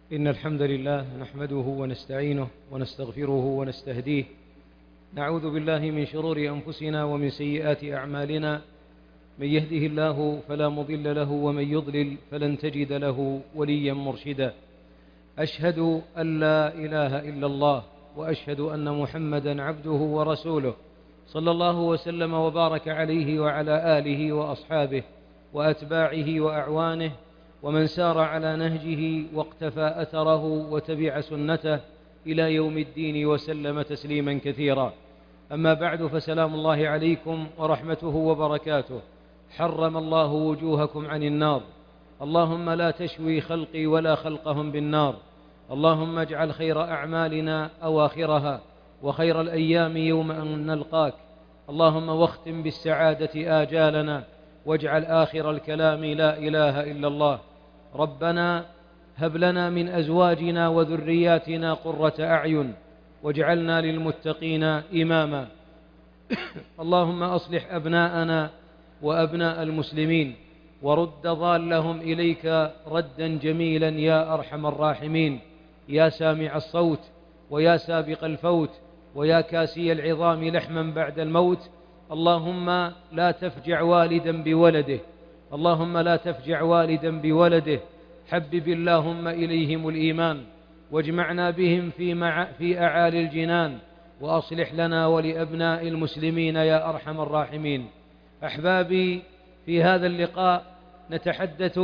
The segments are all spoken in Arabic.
إن الحمد لله نحمده ونستعينه ونستغفره ونستهديه. نعوذ بالله من شرور أنفسنا ومن سيئات أعمالنا. من يهده الله فلا مضل له ومن يضلل فلن تجد له وليا مرشدا. أشهد أن لا إله إلا الله وأشهد أن محمدا عبده ورسوله صلى الله وسلم وبارك عليه وعلى آله وأصحابه وأتباعه وأعوانه ومن سار على نهجه واقتفى أثره وتبع سنته إلى يوم الدين وسلم تسليما كثيرا. أما بعد، فسلام الله عليكم ورحمته وبركاته. حرم الله وجوهكم عن النار، اللهم لا تشوي خلقي ولا خلقهم بالنار. اللهم اجعل خير أعمالنا أواخرها وخير الأيام يوم أن نلقاك. اللهم واختم بالسعادة آجالنا واجعل آخر الكلام لا إله إلا الله. ربنا هب لنا من أزواجنا وذرياتنا قرة أعين واجعلنا للمتقين إماما. اللهم أصلح أبناءنا وأبناء المسلمين ورد ضالهم إليك ردا جميلا يا أرحم الراحمين، يا سامع الصوت ويا سابق الفوت ويا كاسي العظام لحما بعد الموت. اللهم لا تفجع والدا بولده، اللهم لا تفجع والدا بولده. حبب اللهم إليهم الإيمان واجمعنا بهم في أعالي الجنان، وأصلح لنا ولأبناء المسلمين يا أرحم الراحمين. أحبابي، في هذا اللقاء نتحدث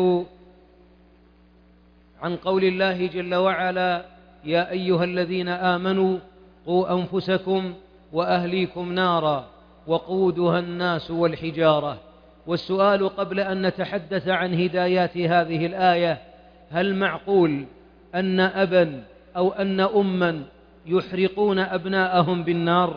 عن قول الله جل وعلا: يا أيها الذين آمنوا قوا أنفسكم وأهليكم نارا وقودها الناس والحجارة. والسؤال قبل أن نتحدث عن هدايات هذه الآية: هل معقول أن أبا أو أن أما يحرقون أبناءهم بالنار؟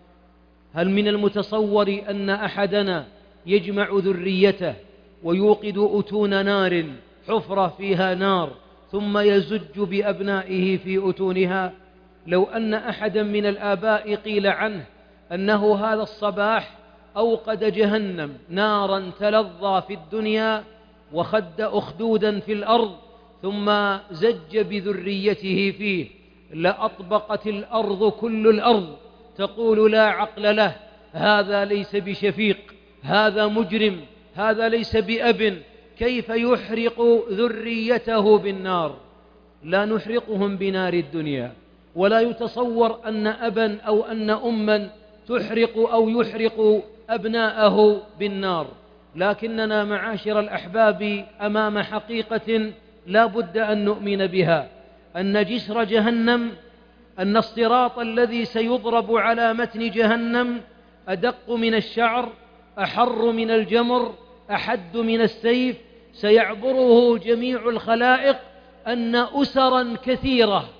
هل من المتصور أن أحدنا يجمع ذريته ويوقد أتون نار، حفرة فيها نار، ثم يزج بأبنائه في أتونها؟ لو أن أحدا من الآباء قيل عنه أنه هذا الصباح أوقد جهنم نارا تلظى في الدنيا وخد أخدودا في الأرض ثم زج بذريته فيه، لأطبقت الأرض كل الأرض تقول لا عقل له، هذا ليس بشفيق، هذا مجرم، هذا ليس بأب، كيف يحرق ذريته بالنار؟ لا نحرقهم بنار الدنيا، ولا يتصور أن أبا أو أن أما تحرق أو يحرق أبناءه بالنار. لكننا معاشر الأحباب أمام حقيقة لا بد أن نؤمن بها، أن جسر جهنم، أن الصراط الذي سيضرب على متن جهنم أدق من الشعر، أحر من الجمر، أحد من السيف، سيعبره جميع الخلائق. أن أسرا كثيرة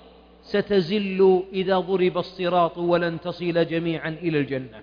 ستزل إذا ضرب الصراط ولن تصل جميعا إلى الجنة.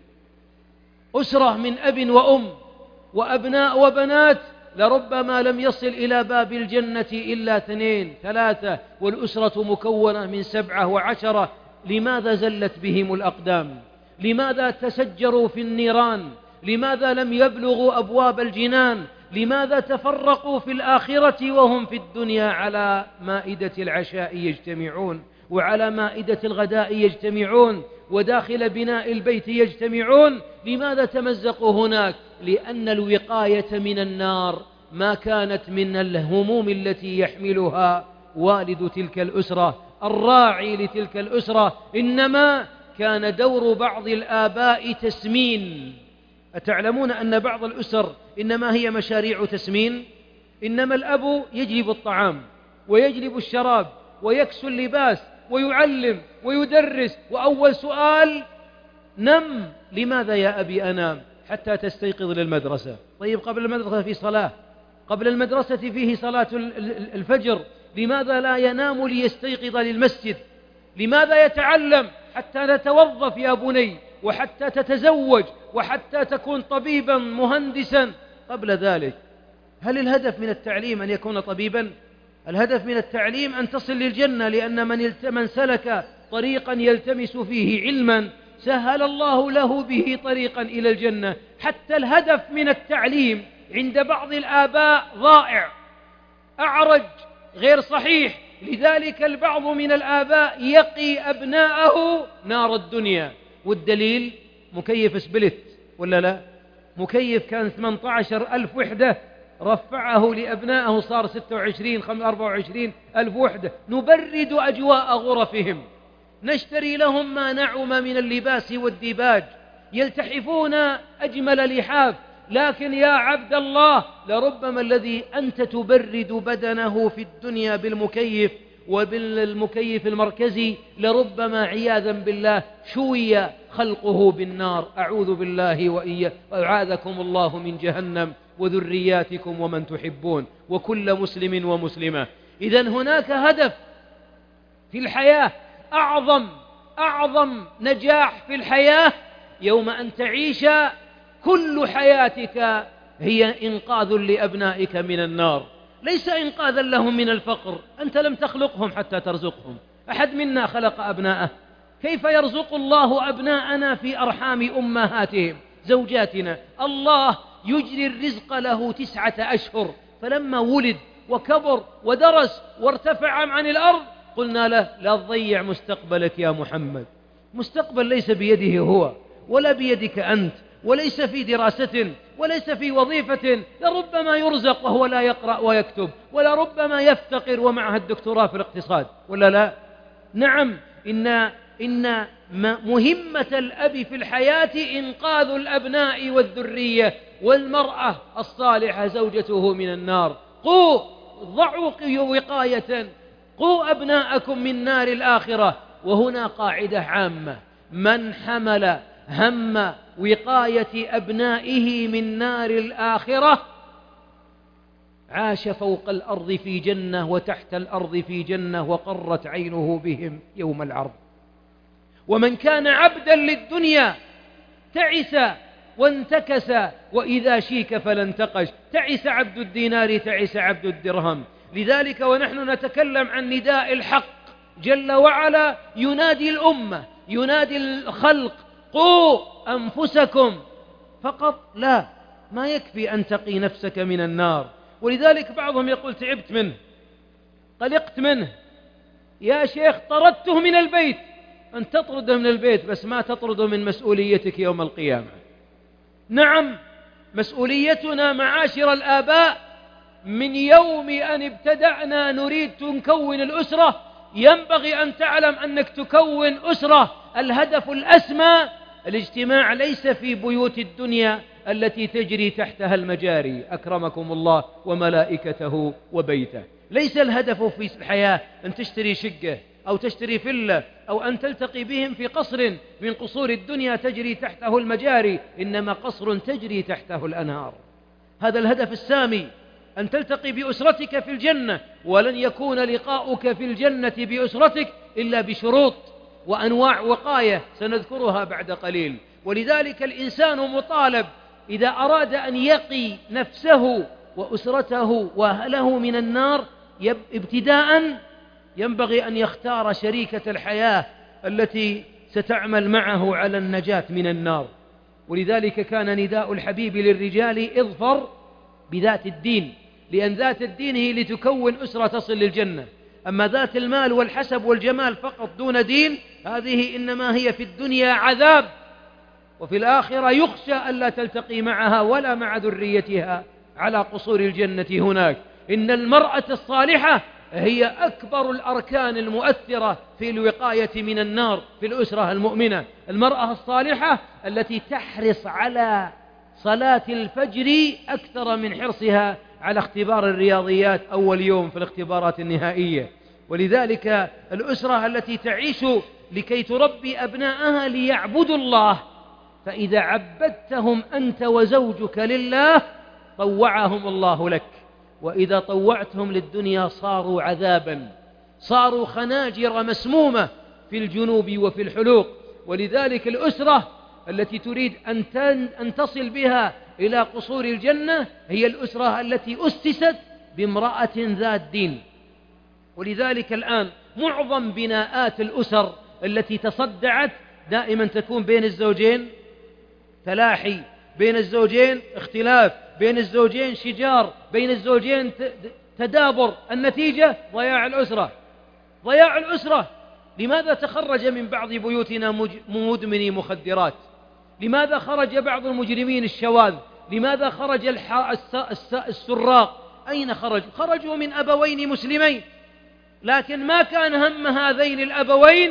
أسرة من أب وأم وأبناء وبنات لربما لم يصل إلى باب الجنة إلا 2 3، والأسرة مكونة من 7 و10. لماذا زلت بهم الأقدام؟ لماذا تسجروا في النيران؟ لماذا لم يبلغوا أبواب الجنان؟ لماذا تفرقوا في الآخرة وهم في الدنيا على مائدة العشاء يجتمعون، وعلى مائدة الغداء يجتمعون، وداخل بناء البيت يجتمعون؟ لماذا تمزقوا هناك؟ لأن الوقاية من النار ما كانت من الهموم التي يحملها والد تلك الأسرة، الراعي لتلك الأسرة، إنما كان دور بعض الآباء تسمين. أتعلمون أن بعض الأسر إنما هي مشاريع تسمين؟ إنما الأب يجلب الطعام ويجلب الشراب ويكسو اللباس ويعلم ويدرس، وأول سؤال: نم. لماذا يا أبي أنام؟ حتى تستيقظ للمدرسة. طيب، قبل المدرسة في صلاة، قبل المدرسة فيه صلاة الفجر، لماذا لا ينام ليستيقظ للمسجد؟ لماذا يتعلم حتى تتوظف يا بني، وحتى تتزوج، وحتى تكون طبيبا مهندسا قبل ذلك؟ هل الهدف من التعليم أن يكون طبيبا؟ الهدف من التعليم أن تصل للجنة، لأن من سلك طريقا يلتمس فيه علما سهل الله له به طريقا إلى الجنة. حتى الهدف من التعليم عند بعض الآباء ضائع، أعرج، غير صحيح، لذلك البعض من الآباء يقي أبناءه نار الدنيا، والدليل مكيف سبلت ولا لا؟ مكيف كان 18,000 وحدة رفعه لأبنائه صار 26 24 ألف وحدة. نبرد أجواء غرفهم، نشتري لهم ما نعم من اللباس والديباج، يلتحفون أجمل لحاف. لكن يا عبد الله، لربما الذي أنت تبرد بدنه في الدنيا بالمكيف وبالمكيف المركزي، لربما عياذا بالله شوي خلقه بالنار. أعوذ بالله وأعاذكم الله من جهنم وذرياتكم ومن تحبون وكل مسلم ومسلمة. إذن هناك هدف في الحياة، أعظم نجاح في الحياة يوم أن تعيش كل حياتك هي إنقاذ لأبنائك من النار، ليس إنقاذا لهم من الفقر. أنت لم تخلقهم حتى ترزقهم، أحد منا خلق أبناءه. كيف يرزق الله أبناءنا في أرحام أمهاتهم زوجاتنا؟ الله يجري الرزق له 9 أشهر، فلما ولد وكبر ودرس وارتفع عن الأرض قلنا له لا تضيع مستقبلك يا محمد. مستقبل ليس بيده هو ولا بيدك أنت، وليس في دراسة وليس في وظيفة. لربما يرزق وهو لا يقرأ ويكتب، ولربما يفتقر ومعه الدكتوراه في الاقتصاد ولا لا؟ نعم، إن مهمة الأب في الحياة إنقاذ الأبناء والذرية والمرأة الصالحة زوجته من النار. ضعوا وقاية، قوا أبناءكم من نار الآخرة. وهنا قاعدة عامة: من حمل هم وقاية أبنائه من نار الآخرة عاش فوق الأرض في جنة وتحت الأرض في جنة، وقرت عينه بهم يوم العرض. ومن كان عبدا للدنيا تعس وانتكس، وإذا شيك فلا انتقش. تعس عبد الدينار، تعس عبد الدرهم. لذلك ونحن نتكلم عن نداء الحق جل وعلا، ينادي الأمة، ينادي الخلق: قوا أنفسكم. فقط لا، ما يكفي أن تقي نفسك من النار. ولذلك بعضهم يقول: تعبت منه، قلقت منه، يا شيخ طردته من البيت. أن تطرده من البيت بس ما تطرده من مسؤوليتك يوم القيامة. نعم، مسؤوليتنا معاشر الآباء من يوم أن ابتدأنا نريد نكون الأسرة، ينبغي أن تعلم أنك تكون أسرة. الهدف الأسمى الاجتماع، ليس في بيوت الدنيا التي تجري تحتها المجاري أكرمكم الله وملائكته وبيته. ليس الهدف في الحياة أن تشتري شقة أو تشتري فلة أو أن تلتقي بهم في قصر من قصور الدنيا تجري تحته المجاري، إنما قصر تجري تحته الأنهار. هذا الهدف السامي، أن تلتقي بأسرتك في الجنة. ولن يكون لقاؤك في الجنة بأسرتك إلا بشروط وأنواع وقاية سنذكرها بعد قليل. ولذلك الإنسان مطالب إذا أراد أن يقي نفسه وأسرته وأهله من النار، ابتداء ينبغي أن يختار شريكة الحياة التي ستعمل معه على النجاة من النار. ولذلك كان نداء الحبيب للرجال: اظفر بذات الدين، لأن ذات الدين هي لتكون أسرة تصل للجنة. أما ذات المال والحسب والجمال فقط دون دين، هذه إنما هي في الدنيا عذاب، وفي الآخرة يخشى ألا تلتقي معها ولا مع ذريتها على قصور الجنة هناك. إن المرأة الصالحة هي أكبر الأركان المؤثرة في الوقاية من النار في الأسرة المؤمنة. المرأة الصالحة التي تحرص على صلاة الفجر أكثر من حرصها على اختبار الرياضيات أول يوم في الاختبارات النهائية. ولذلك الأسرة التي تعيش لكي تربي أبناءها ليعبدوا الله، فإذا عبدتهم أنت وزوجك لله طوعهم الله لك، وإذا طوعتهم للدنيا صاروا عذابا، صاروا خناجر مسمومة في الجنوب وفي الحلوق. ولذلك الأسرة التي تريد أن تصل بها إلى قصور الجنة هي الأسرة التي أسست بامرأة ذات دين. ولذلك الآن معظم بناءات الأسر التي تصدعت دائما تكون بين الزوجين تلاحي، بين الزوجين اختلاف، بين الزوجين شجار، بين الزوجين تدابر. النتيجة ضياع الأسرة. ضياع الأسرة. لماذا تخرج من بعض بيوتنا مدمني مخدرات؟ لماذا خرج بعض المجرمين الشواذ؟ لماذا خرج السراق؟ أين خرجوا من أبوين مسلمين، لكن ما كان هم هذين الأبوين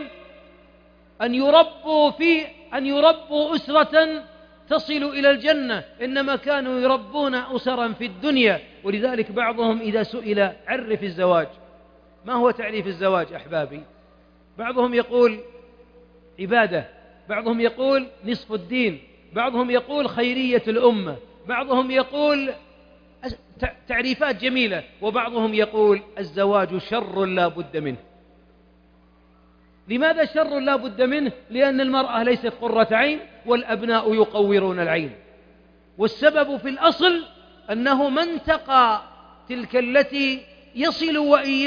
أن يربوا أسرة تصل إلى الجنة، إنما كانوا يربون أسرا في الدنيا. ولذلك بعضهم إذا سئل عرف الزواج، ما هو تعريف الزواج أحبابي؟ بعضهم يقول عبادة، بعضهم يقول نصف الدين، بعضهم يقول خيرية الأمة، بعضهم يقول تعريفات جميلة، وبعضهم يقول الزواج شر لا بد منه. لماذا شر لا بد منه؟ لأن المرأة ليست قرة عين والأبناء يقورون العين. والسبب في الأصل أنه من انتقى تلك التي يصل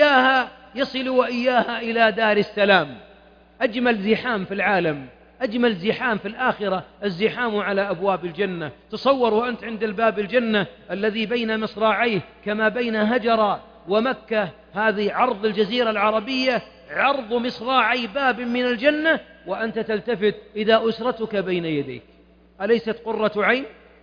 وإياها إلى دار السلام. أجمل زحام في العالم، أجمل زحام في الآخرة الزحام على أبواب الجنة. تصور وأنت عند الباب الجنة الذي بين مصراعيه كما بين هجر ومكة، هذه عرض الجزيرة العربية، عرض مصراعي باب من الجنة، وأنت تلتفت إذا أسرتك بين يديك. أليست قرة عين؟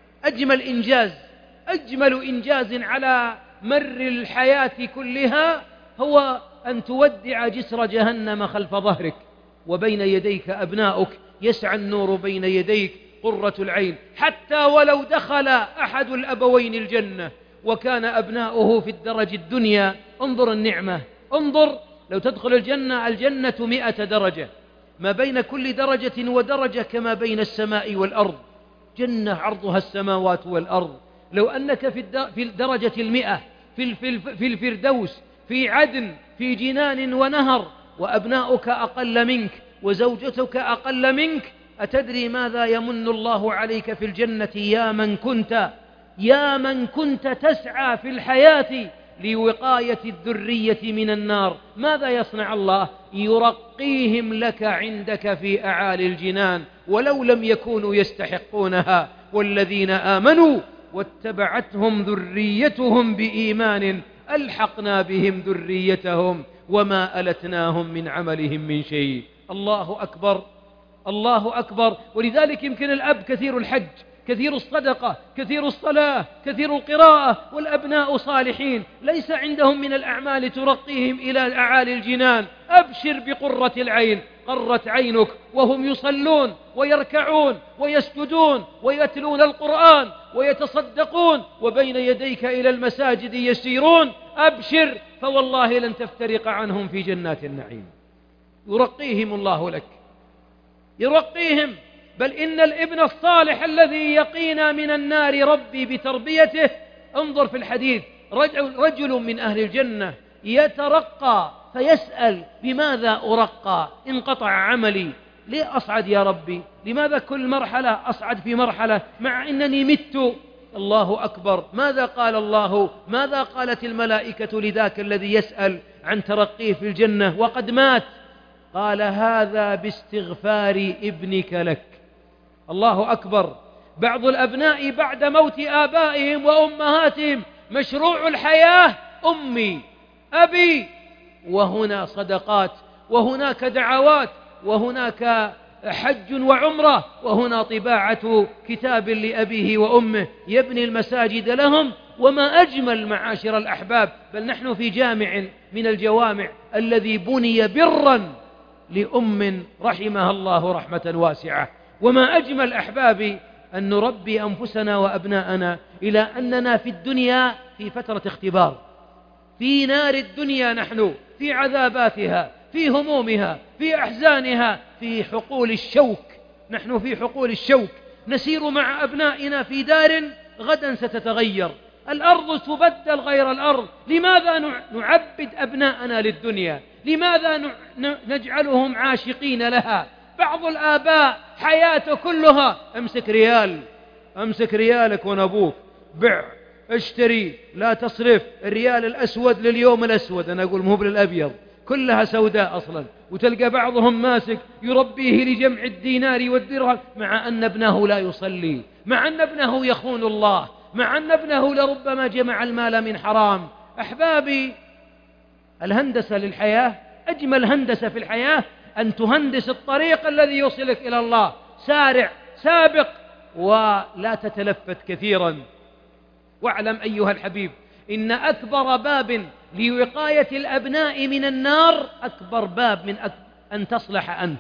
أجمل إنجاز على مر الحياة كلها هو أن تودع جسر جهنم خلف ظهرك، وبين يديك أبناؤك يسعى النور بين يديك، قرة العين. حتى ولو دخل أحد الأبوين الجنة وكان أبناؤه في الدرج الدنيا، انظر النعمة، انظر لو تدخل الجنة 100 درجة، ما بين كل درجة ودرجة كما بين السماء والأرض، جنة عرضها السماوات والأرض. لو أنك في الدرجة 100 في الفردوس، في عدن، في جنان ونهر، وأبناؤك أقل منك وزوجتك أقل منك، أتدري ماذا يمن الله عليك في الجنة يا من كنت تسعى في الحياة لوقاية الذرية من النار؟ ماذا يصنع الله؟ يرقيهم لك عندك في أعالي الجنان ولو لم يكونوا يستحقونها. والذين آمنوا واتبعتهم ذريتهم بإيمان ألحقنا بهم ذريتهم وما ألتناهم من عملهم من شيء. الله أكبر، الله أكبر. ولذلك يمكن الأب كثير الحج، كثير الصدقة، كثير الصلاة، كثير القراءة، والأبناء صالحين، ليس عندهم من الأعمال ترقيهم إلى أعالي الجنان. أبشر بقرة العين، قرت عينك وهم يصلون ويركعون ويسجدون ويتلون القرآن ويتصدقون وبين يديك إلى المساجد يسيرون. أبشر، فوالله لن تفترق عنهم في جنات النعيم. يرقيهم الله لك، يرقيهم. بل إن الابن الصالح الذي يقينا من النار ربي بتربيته، انظر في الحديث، رجل من أهل الجنة يترقى فيسأل بماذا أرقى؟ انقطع عملي، ليه أصعد يا ربي؟ لماذا كل مرحلة أصعد في مرحلة مع أنني مت؟ الله أكبر. ماذا قال الله؟ ماذا قالت الملائكة لذاك الذي يسأل عن ترقيه في الجنة وقد مات؟ قال هذا باستغفار ابنك لك. الله أكبر. بعض الأبناء بعد موت آبائهم وأمهاتهم مشروع الحياة أمي أبي، وهنا صدقات، وهناك دعوات، وهناك حج وعمرة، وهنا طباعة كتاب لأبيه وأمه يبني المساجد لهم. وما أجمل معاشر الأحباب، بل نحن في جامع من الجوامع الذي بني برا لأم رحمها الله رحمة واسعة. وما أجمل أحبابي أن نربي أنفسنا وأبناءنا إلى أننا في الدنيا في فترة اختبار، في نار الدنيا نحن، في عذاباتها، في همومها، في أحزانها، في حقول الشوك. نحن في حقول الشوك نسير مع أبنائنا في دار غدا ستتغير، الأرض تبدل غير الأرض. لماذا نعبد أبناءنا للدنيا؟ لماذا نجعلهم عاشقين لها؟ بعض الآباء حياته كلها امسك ريالك ونبوك، بع، اشتري، لا تصرف، الريال الأسود لليوم الأسود، أنا أقول مو بالأبيض، كلها سوداء أصلا. وتلقى بعضهم ماسك يربيه لجمع الدينار والدرهم، مع أن ابنه لا يصلي، مع أن ابنه يخون الله، مع أن ابنه لربما جمع المال من حرام. أحبابي، الهندسة للحياة أجمل هندسة في الحياة أن تهندس الطريق الذي يوصلك إلى الله. سارع، سابق، ولا تتلفت كثيرا. واعلم أيها الحبيب إن أكبر باب لوقاية الأبناء من النار أكبر باب من أن تصلح أنت.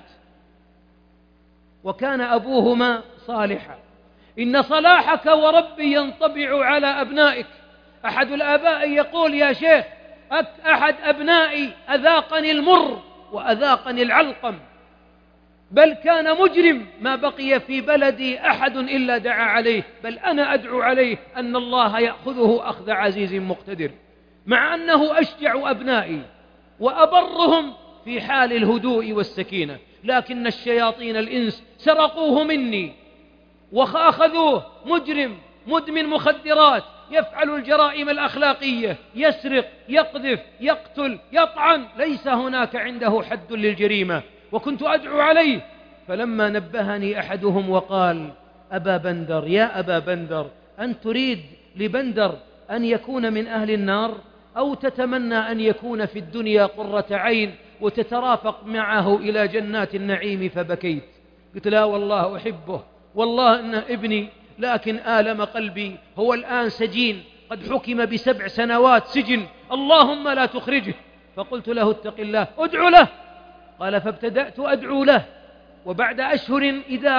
وكان أبوهما صالحا. إن صلاحك وربي ينطبع على أبنائك. أحد الآباء يقول: يا شيخ، أحد أبنائي أذاقني المر وأذاقني العلقم، بل كان مجرم، ما بقي في بلدي أحد إلا دعا عليه، بل أنا أدعو عليه أن الله يأخذه أخذ عزيز مقتدر. مع أنه أشجع أبنائي وأبرهم في حال الهدوء والسكينة، لكن الشياطين الإنس سرقوه مني وأخذوه مجرم مدمن مخدرات، يفعل الجرائم الأخلاقية، يسرق، يقذف، يقتل، يطعن، ليس هناك عنده حد للجريمة. وكنت أدعو عليه، فلما نبهني أحدهم وقال: أبا بندر، يا أبا بندر، أن تريد لبندر أن يكون من أهل النار، أو تتمنى أن يكون في الدنيا قرة عين وتترافق معه إلى جنات النعيم؟ فبكيت. قلت: لا والله أحبه، والله إنه ابني، لكن آلم قلبي، هو الآن سجين، قد حكم ب7 سنوات سجن، اللهم لا تخرجه. فقلت له: اتق الله، ادعو له. قال: فابتدأت أدعو له، وبعد أشهر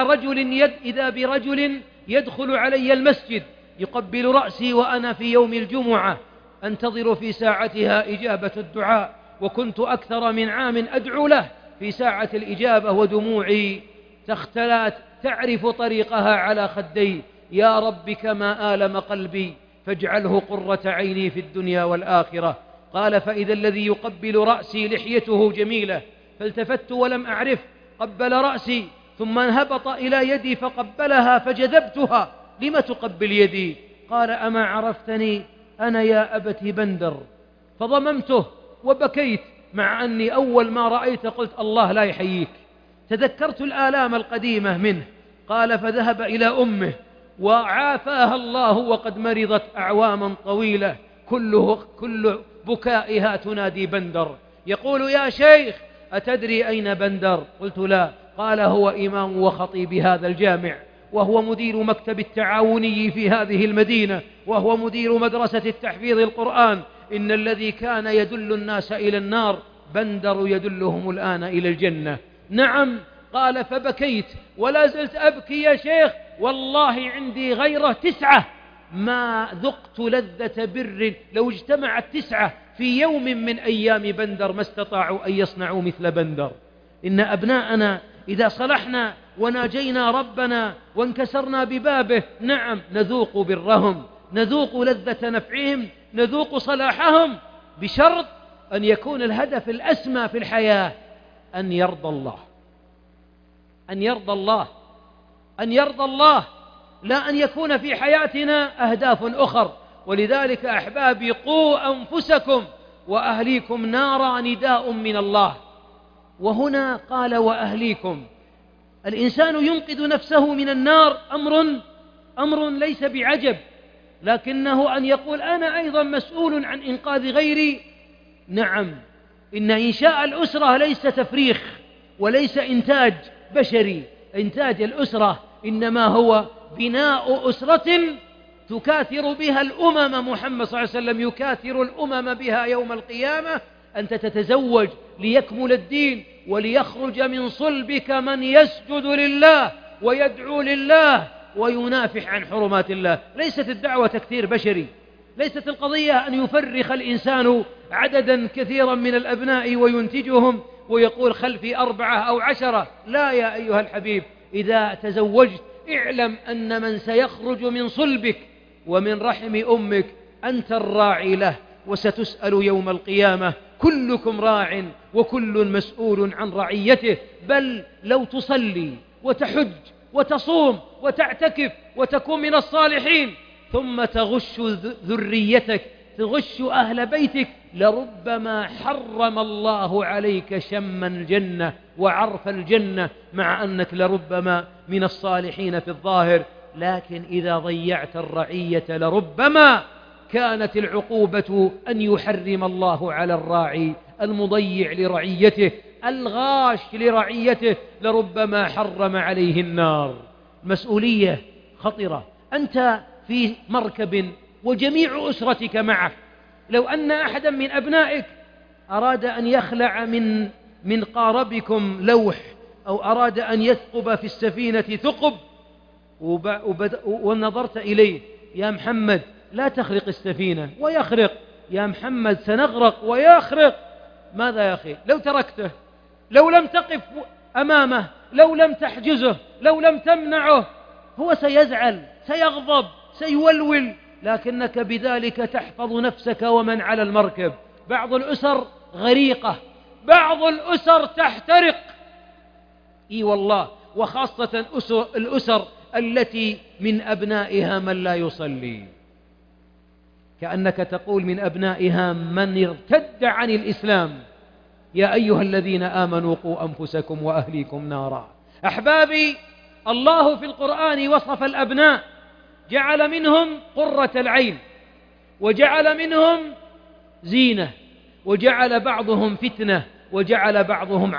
إذا برجل يدخل علي المسجد يقبل رأسي وأنا في يوم الجمعة أنتظر في ساعتها إجابة الدعاء، وكنت أكثر من عام أدعو له في ساعة الإجابة ودموعي تختلات تعرف طريقها على خدي: يا رب كما آلم قلبي فاجعله قرة عيني في الدنيا والآخرة. قال: فإذا الذي يقبل رأسي لحيته جميلة، فالتفت ولم أعرف، قبل رأسي ثم انهبط إلى يدي فقبلها فجذبتها: لم تقبل يدي؟ قال: أما عرفتني؟ أنا يا أبت بندر. فضممته وبكيت، مع أني أول ما رأيت قلت: الله لا يحييك. تذكرت الآلام القديمة منه. قال: فذهب إلى أمه وعافاها الله، وقد مرضت أعواما طويلة، كل بكائها تنادي بندر. يقول: يا شيخ، أتدري أين بندر؟ قلت: لا. قال: هو إمام وخطيب هذا الجامع، وهو مدير مكتب التعاوني في هذه المدينة، وهو مدير مدرسة التحفيظ القرآن. إن الذي كان يدل الناس إلى النار بندر يدلهم الآن إلى الجنة. نعم. قال: فبكيت ولا زلت أبكي يا شيخ، والله عندي غيره 9 ما ذقت لذة بر لو اجتمعت 9 في يوم من أيام بندر ما استطاعوا أن يصنعوا مثل بندر. إن أبناءنا إذا صلحنا وناجينا ربنا وانكسرنا ببابه، نعم نذوق برهم، نذوق لذة نفعهم، نذوق صلاحهم، بشرط أن يكون الهدف الأسمى في الحياة أن يرضى الله، أن يرضى الله، أن يرضى الله، لا أن يكون في حياتنا أهداف أخر. ولذلك أحبابي، قوا أنفسكم وأهليكم نارا نداء من الله. وهنا قال: وأهليكم. الإنسان ينقذ نفسه من النار أمر ليس بعجب، لكنه أن يقول: أنا أيضا مسؤول عن إنقاذ غيري. نعم، إن إنشاء الأسرة ليس تفريخ وليس إنتاج بشري. إنتاج الأسرة إنما هو بناء أسرة تكاثر بها الأمم. محمد صلى الله عليه وسلم يكاثر الأمم بها يوم القيامة. أنت تتزوج ليكمل الدين وليخرج من صلبك من يسجد لله ويدعو لله وينافح عن حرمات الله. ليست الدعوة تكثير بشري، ليست القضية أن يفرخ الإنسان عددا كثيرا من الأبناء وينتجهم ويقول خلفي 4 أو 10. لا يا أيها الحبيب، إذا تزوجت اعلم أن من سيخرج من صلبك ومن رحم أمك أنت الراعي له، وستسأل يوم القيامة. كلكم راع وكل مسؤول عن رعيته. بل لو تصلي وتحج وتصوم وتعتكف وتكون من الصالحين ثم تغش ذريتك، تغش أهل بيتك، لربما حرم الله عليك شم الجنة وعرف الجنة، مع أنك لربما من الصالحين في الظاهر. لكن إذا ضيعت الرعية لربما كانت العقوبة أن يحرم الله على الراعي المضيع لرعيته الغاش لرعيته لربما حرم عليه النار. مسؤولية خطرة. أنت في مركب وجميع أسرتك معك، لو أن أحدا من أبنائك أراد أن يخلع من قاربكم لوح أو أراد أن يثقب في السفينة ثقب ونظرت إليه: يا محمد لا تخرق السفينة، ويخرق: يا محمد سنغرق، ويخرق. ماذا يا أخي؟ لو تركته، لو لم تقف أمامه، لو لم تحجزه، لو لم تمنعه، هو سيزعل، سيغضب، سيولول، لكنك بذلك تحفظ نفسك ومن على المركب. بعض الأسر غريقة، بعض الأسر تحترق. إي والله، وخاصة الأسر التي من أبنائها من لا يصلي، كأنك تقول من أبنائها من ارتد عن الإسلام. يا أيها الذين آمنوا قوا أنفسكم وأهليكم نارا. أحبابي، الله في القرآن وصف الأبناء، جعل منهم قرة العين، وجعل منهم زينة، وجعل بعضهم فتنة، وجعل بعضهم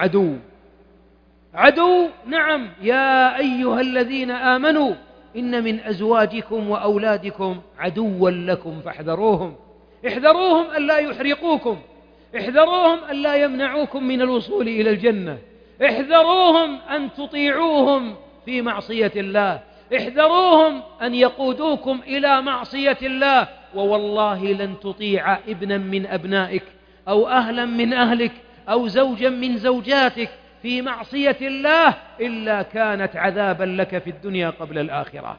عدو. نعم، يا أيها الذين آمنوا إن من أزواجكم وأولادكم عدوا لكم فاحذروهم. احذروهم ألا يحرقوكم، احذروهم ألا يمنعوكم من الوصول إلى الجنة، احذروهم أن تطيعوهم في معصية الله، احذروهم أن يقودوكم إلى معصية الله. ووالله لن تطيع ابنا من أبنائك أو أهلا من أهلك أو زوجا من زوجاتك في معصية الله إلا كانت عذابا لك في الدنيا قبل الآخرة.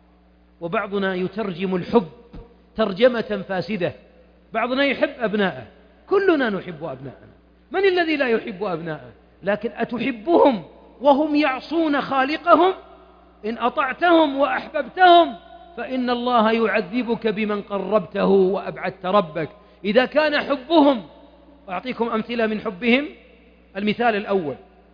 وبعضنا يترجم الحب ترجمة فاسدة. بعضنا يحب أبناءه، كلنا نحب أبناءنا، من الذي لا يحب أبناءه؟ لكن أتحبهم وهم يعصون خالقهم؟ إن أطعتهم وأحببتهم فإن الله يعذبك بمن قربته وأبعدت ربك. إذا كان حبهم، أعطيكم أمثلة من حبهم. المثال الأول: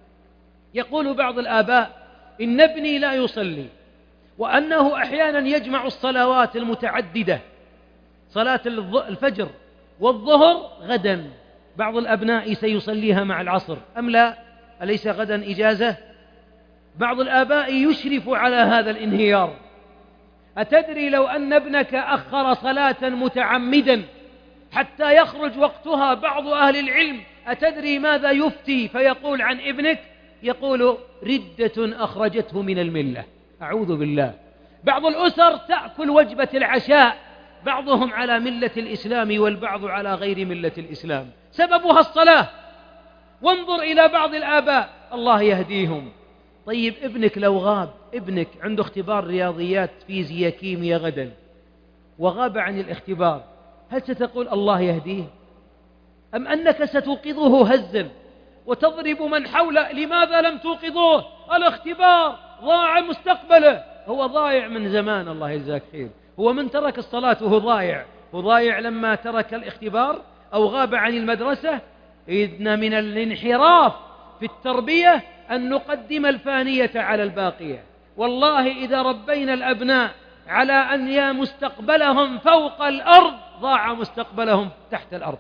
يقول بعض الآباء إن ابني لا يصلي، وأنه أحيانا يجمع الصلوات المتعددة، صلاة الفجر والظهر غدا. بعض الأبناء سيصليها مع العصر أم لا؟ أليس غدا إجازة؟ بعض الآباء يشرف على هذا الانهيار. أتدري لو أن ابنك أخر صلاة متعمدا حتى يخرج وقتها؟ بعض أهل العلم أتدري ماذا يفتي فيقول عن ابنك؟ يقول: ردة أخرجته من الملة. أعوذ بالله. بعض الأسر تأكل وجبة العشاء، بعضهم على ملة الإسلام والبعض على غير ملة الإسلام، سببها الصلاة. وانظر إلى بعض الآباء، الله يهديهم. طيب ابنك لو غاب، ابنك عنده اختبار رياضيات فيزياء كيمياء غدا وغاب عن الاختبار، هل ستقول الله يهديه؟ أم أنك ستوقظه هزا وتضرب من حوله؟ لماذا لم توقظوه؟ الاختبار ضاع مستقبله. هو ضايع من زمان، الله يجزاك خير. هو من ترك الصلاة وهو ضايع، هو ضايع لما ترك الاختبار أو غاب عن المدرسة. إن من الانحراف في التربية أن نقدم الفانية على الباقية. والله إذا ربينا الأبناء على أن مستقبلهم فوق الأرض، ضاع مستقبلهم تحت الأرض.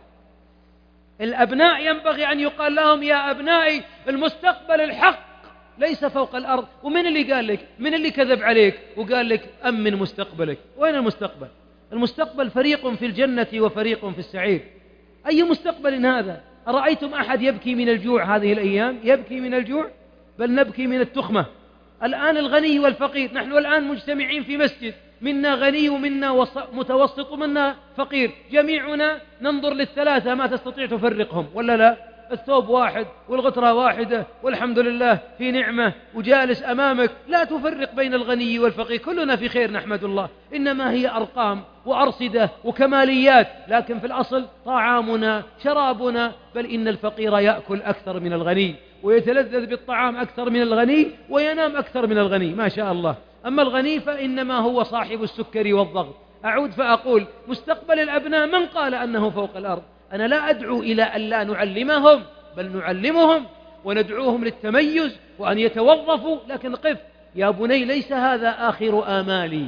الأبناء ينبغي أن يقال لهم: يا أبنائي، المستقبل الحق ليس فوق الأرض. ومن اللي قال لك؟ من اللي كذب عليك وقال لك أمن مستقبلك؟ وين المستقبل؟ المستقبل فريق في الجنة وفريق في السعير. أي مستقبل هذا؟ أرأيتم أحد يبكي من الجوع هذه الأيام؟ يبكي من الجوع؟ بل نبكي من التخمة. الآن الغني والفقير، نحن الآن مجتمعين في مسجد، منا غني ومنا متوسط ومنا فقير، جميعنا ننظر للثلاثة ما تستطيع تفرقهم، ولا لا؟ الثوب واحد والغترة واحدة والحمد لله في نعمة، وجالس أمامك لا تفرق بين الغني والفقير، كلنا في خير نحمد الله. إنما هي أرقام وأرصدة وكماليات، لكن في الأصل طعامنا شرابنا. بل إن الفقير يأكل أكثر من الغني، ويتلذذ بالطعام أكثر من الغني، وينام أكثر من الغني، ما شاء الله. أما الغني فإنما هو صاحب السكر والضغط. أعود فأقول: مستقبل الأبناء من قال أنه فوق الأرض؟ أنا لا أدعو إلى أن لا نعلمهم، بل نعلمهم وندعوهم للتميز وأن يتوظفوا. لكن قف يا بني، ليس هذا آخر آمالي.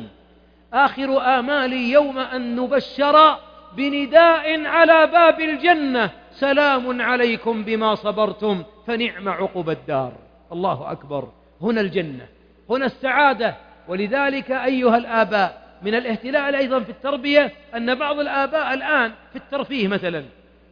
آخر آمالي يوم أن نبشر بنداء على باب الجنة: سلام عليكم بما صبرتم فنعم عقب الدار. الله أكبر، هنا الجنة، هنا السعادة. ولذلك أيها الآباء، من الاهتلال أيضا في التربية أن بعض الآباء الآن في الترفيه مثلا،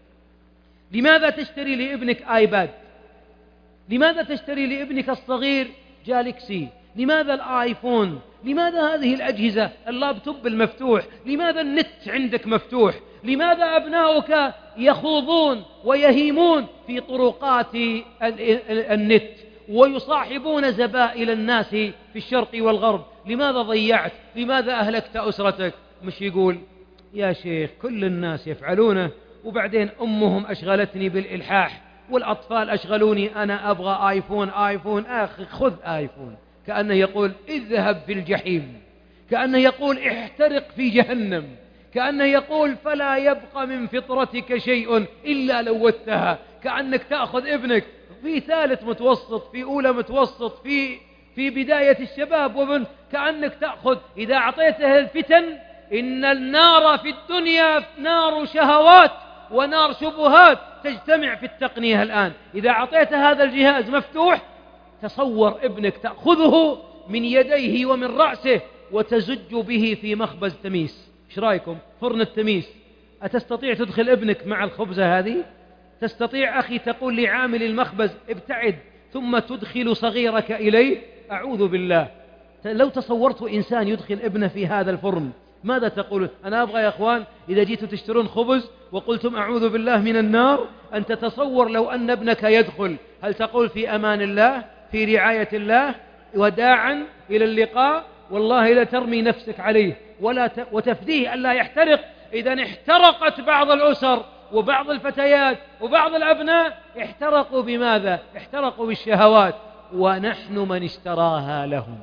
لماذا تشتري لابنك آيباد؟ لماذا تشتري لابنك الصغير جالكسي؟ لماذا الآيفون؟ لماذا هذه الأجهزة؟ اللابتوب المفتوح؟ لماذا النت عندك مفتوح؟ لماذا أبناؤك يخوضون ويهيمون في طرقات النت ويصاحبون زبائل الناس في الشرق والغرب؟ لماذا ضيعت؟ لماذا أهلكت أسرتك؟ مش يقول يا شيخ كل الناس يفعلونه، وبعدين أمهم أشغلتني بالإلحاح والأطفال أشغلوني، أنا أبغى آيفون. أخي خذ آيفون. كأنه يقول اذهب في الجحيم، كأنه يقول احترق في جهنم، كأنه يقول فلا يبقى من فطرتك شيء إلا لوثتها. كأنك تأخذ ابنك في ثالث متوسط، في أولى متوسط، في بداية الشباب وبنت، كأنك تأخذ إذا أعطيته الفتن. إن النار في الدنيا نار شهوات ونار شبهات تجتمع في التقنية الآن. إذا أعطيت هذا الجهاز مفتوح، تصور ابنك تأخذه من يديه ومن رأسه وتزج به في مخبز تميس. إيش رأيكم؟ فرن التميس. أتستطيع تدخل ابنك مع الخبزة هذه؟ تستطيع أخي تقول لعامل المخبز ابتعد، ثم تدخل صغيرك إليه؟ أعوذ بالله. لو تصورت إنسان يدخل ابنه في هذا الفرن ماذا تقول؟ أنا أبغى يا أخوان إذا جيتوا تشترون خبز وقلتم أعوذ بالله من النار، أن تتصور لو أن ابنك يدخل، هل تقول في أمان الله، في رعاية الله، وداعا إلى اللقاء؟ والله لا ترمي نفسك عليه وتفديه ألا يحترق. إذا احترقت بعض الأسر وبعض الفتيات وبعض الأبناء، احترقوا بماذا؟ احترقوا بالشهوات، ونحن من اشتراها لهم.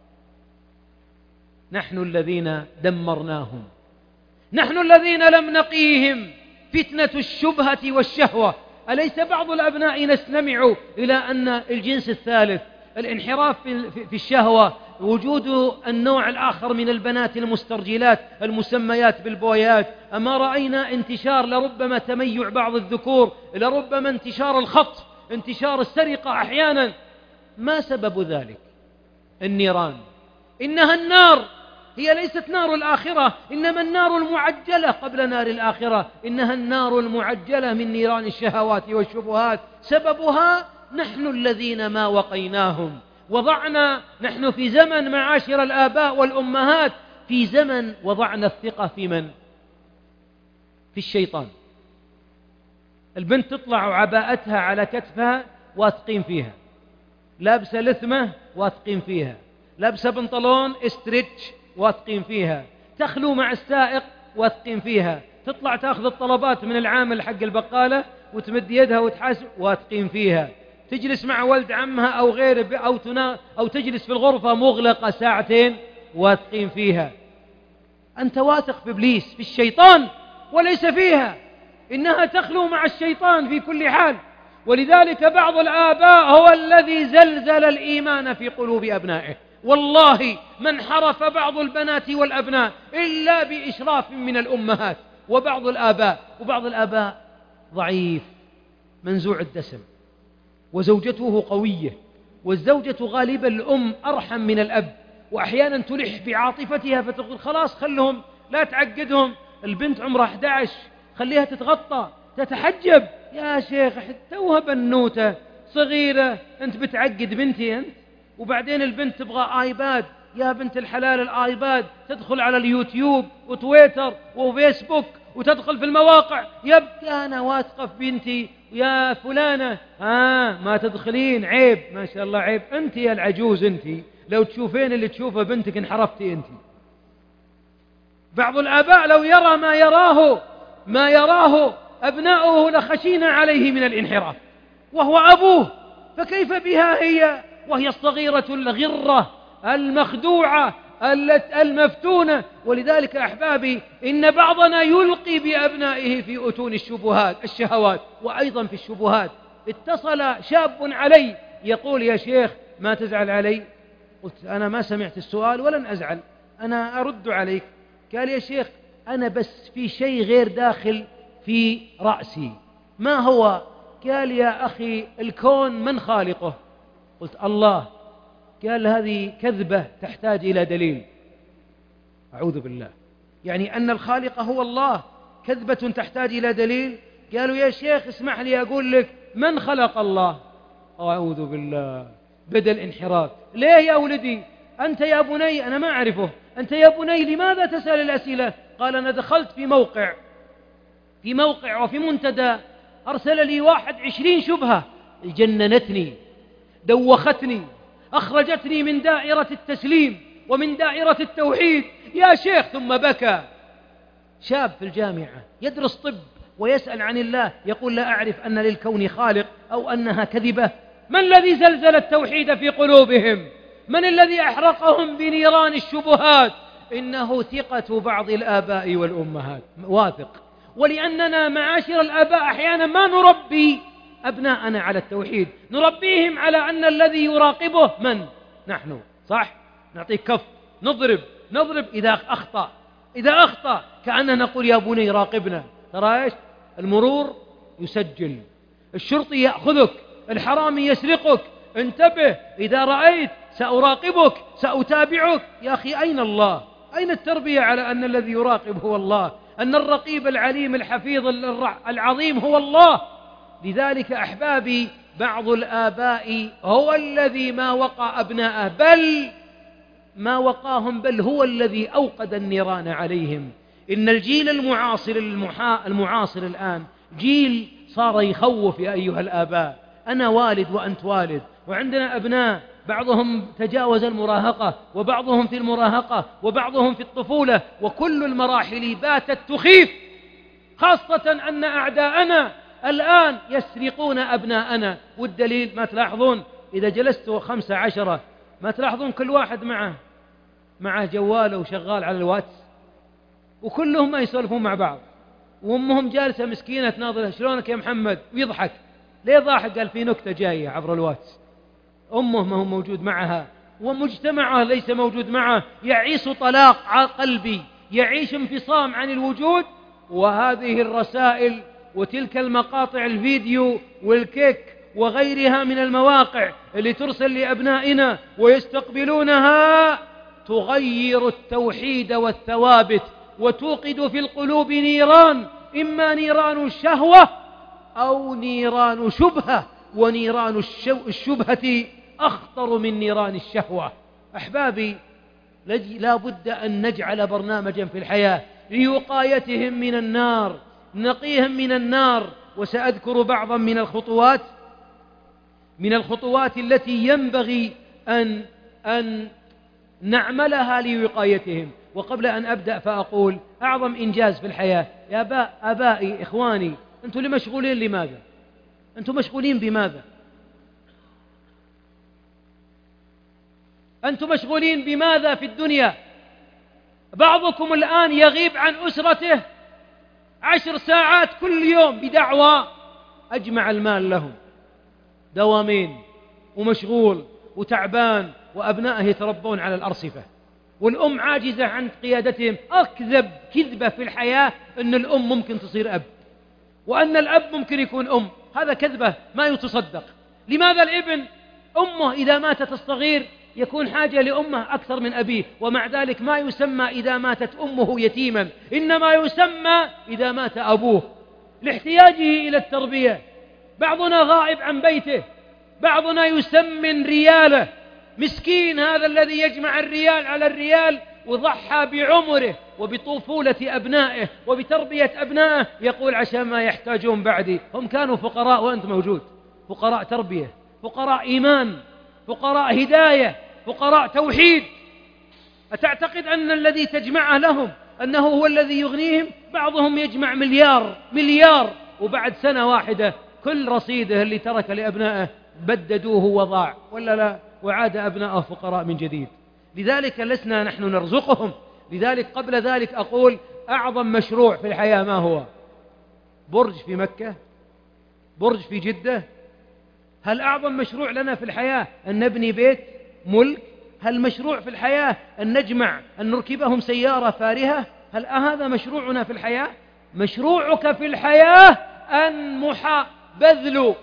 نحن الذين دمرناهم، نحن الذين لم نقيهم فتنة الشبهة والشهوة. أليس بعض الأبناء نستمع إلى أن الجنس الثالث، الانحراف في الشهوة، وجود النوع الآخر من البنات المسترجلات المسميات بالبويات؟ أما رأينا انتشار لربما تميع بعض الذكور، لربما انتشار الخطف، انتشار السرقة أحيانا؟ ما سبب ذلك؟ النيران. إنها النار، هي ليست نار الآخرة، إنما النار المعجلة قبل نار الآخرة. إنها النار المعجلة من نيران الشهوات والشبهات. سببها نحن الذين ما وقيناهم. وضعنا نحن في زمن، معاشر الآباء والأمهات، في زمن وضعنا الثقة في من؟ في الشيطان. البنت تطلع عباءتها على كتفها واثقين فيها، لابسة لثمة واثقين فيها، لابسة بنطلون استريتش واثقين فيها، تخلو مع السائق واثقين فيها، تطلع تأخذ الطلبات من العامل حق البقالة وتمد يدها وتحاسب واثقين فيها، تجلس مع ولد عمها أو غيره أو تجلس في الغرفة مغلقة ساعتين واثقين فيها. أنت واثق في إبليس، في الشيطان، وليس فيها. إنها تخلو مع الشيطان في كل حال. ولذلك بعض الآباء هو الذي زلزل الإيمان في قلوب أبنائه. والله ما انحرف بعض البنات والأبناء إلا بإشراف من الأمهات وبعض الآباء ضعيف منزوع الدسم، وزوجته قوية، والزوجة غالبا الأم أرحم من الأب، وأحيانا تلح بعاطفتها فتقول خلاص خلهم لا تعقدهم. البنت عمرها 11 خليها تتغطى تتحجب. يا شيخ توها بنوتة صغيرة، أنت بتعقد بنتي أنت؟ وبعدين البنت تبغى آيباد. يا بنت الحلال الآيباد تدخل على اليوتيوب وتويتر وفيسبوك وتدخل في المواقع. يبكي أنا واثقة في بنتي يا فلانة، ما تدخلين عيب، ما شاء الله عيب، أنت يا العجوز أنت لو تشوفين اللي تشوفه بنتك انحرفتي أنت. بعض الآباء لو يرى ما يراه أبناؤه لخشينا عليه من الانحراف، وهو أبوه، فكيف بها هي وهي الصغيرة الغرة المخدوعة المفتونة؟ ولذلك أحبابي إن بعضنا يلقي بأبنائه في أتون الشهوات وأيضا في الشبهات. اتصل شاب علي يقول يا شيخ ما تزعل علي؟ قلت أنا ما سمعت السؤال ولن أزعل، أنا أرد عليك. قال يا شيخ أنا بس في شيء غير داخل في رأسي، ما هو؟ قال يا أخي الكون من خالقه؟ قلت الله. قال هذه كذبة تحتاج إلى دليل. أعوذ بالله، يعني أن الخالق هو الله، كذبة تحتاج إلى دليل. قالوا يا شيخ اسمح لي أقول لك من خلق الله. أعوذ بالله، بدأ الانحراف. ليه يا ولدي؟ أنت يا بني، أنا ما أعرفه، أنت يا بني لماذا تسأل الأسئلة؟ قال أنا دخلت في موقع وفي منتدى أرسل لي واحد 20 شبهة، جننتني، دوختني، أخرجتني من دائرة التسليم ومن دائرة التوحيد يا شيخ. ثم بكى. شاب في الجامعة يدرس طب ويسأل عن الله، يقول لا أعرف أن للكون خالق أو أنها كذبة. من الذي زلزل التوحيد في قلوبهم؟ من الذي أحرقهم بنيران الشبهات؟ إنه ثقة بعض الآباء والأمهات. واثق. ولأننا معاشر الآباء أحيانا ما نربي أبناءنا على التوحيد، نربيهم على أن الذي يراقبه من؟ نحن. صح؟ نعطيك كف، نضرب إذا أخطأ كأننا نقول يا بني راقبنا. ترى إيش؟ المرور يسجل، الشرطي يأخذك، الحرامي يسرقك، انتبه إذا رأيت سأراقبك، سأتابعك. يا أخي أين الله؟ أين التربية على أن الذي يراقب هو الله، أن الرقيب العليم الحفيظ العظيم هو الله؟ لذلك أحبابي بعض الآباء هو الذي ما وقى أبناءه، بل ما وقاهم، بل هو الذي أوقد النيران عليهم. إن الجيل المعاصر الآن جيل صار يخوف يا أيها الآباء. أنا والد وأنت والد، وعندنا أبناء بعضهم تجاوز المراهقة، وبعضهم في المراهقة، وبعضهم في الطفولة، وكل المراحل باتت تخيف، خاصة أن أعداءنا الآن يسرقون أبناءنا. والدليل ما تلاحظون إذا جلستوا 15 ما تلاحظون كل واحد معه جواله وشغال على الواتس، وكلهم ما يسولفون مع بعض، وأمهم جالسة مسكينة تناظرها شلونك يا محمد ويضحك. ليه ضاحك؟ قال في نكتة جاية عبر الواتس. أمه ما هو موجود معها، ومجتمعه ليس موجود معه، يعيش طلاق قلبي، يعيش انفصام عن الوجود. وهذه الرسائل وتلك المقاطع الفيديو والكيك وغيرها من المواقع اللي ترسل لأبنائنا ويستقبلونها تغير التوحيد والثوابت، وتوقد في القلوب نيران، إما نيران الشهوة أو نيران شبهة، ونيران الشبهة أخطر من نيران الشهوة. أحبابي لا بد أن نجعل برنامجا في الحياة لوقايتهم من النار، نقيهم من النار. وسأذكر بعضا من الخطوات التي ينبغي أن نعملها لوقايتهم. وقبل أن أبدأ فأقول أعظم إنجاز في الحياة يا آبائي إخواني، أنتم مشغولين لماذا؟ أنتم مشغولين بماذا؟ أنتم مشغولين بماذا في الدنيا؟ بعضكم الآن يغيب عن أسرته 10 ساعات كل يوم بدعوى أجمع المال لهم، دوامين ومشغول وتعبان، وأبنائه يتربون على الأرصفة، والأم عاجزة عن قيادتهم. أكذب كذبة في الحياة أن الأم ممكن تصير أب، وأن الأب ممكن يكون أم. هذا كذبة ما يتصدق. لماذا الابن أمه إذا ماتت الصغير يكون حاجة لأمه أكثر من أبيه، ومع ذلك ما يسمى إذا ماتت أمه يتيما، إنما يسمى إذا مات أبوه لاحتياجه إلى التربية. بعضنا غائب عن بيته، بعضنا يسمن رياله، مسكين هذا الذي يجمع الريال على الريال وضحى بعمره وبطفولة أبنائه وبتربية أبنائه، يقول عشان ما يحتاجون بعدي. هم كانوا فقراء وأنت موجود، فقراء تربية، فقراء إيمان، فقراء هداية، فقراء توحيد. أتعتقد أن الذي تجمعه لهم أنه هو الذي يغنيهم؟ بعضهم يجمع مليار وبعد سنة واحدة كل رصيده اللي ترك لأبنائه بددوه وضاع، ولا لا؟ وعاد أبنائه فقراء من جديد. لذلك لسنا نحن نرزقهم. لذلك قبل ذلك أقول أعظم مشروع في الحياة ما هو؟ برج في مكة؟ برج في جدة؟ هل أعظم مشروع لنا في الحياة أن نبني بيت ملك؟ هل مشروع في الحياة أن نجمع أن نركبهم سيارة فارهة؟ هل هذا مشروعنا في الحياة؟ مشروعك في الحياة أن بذل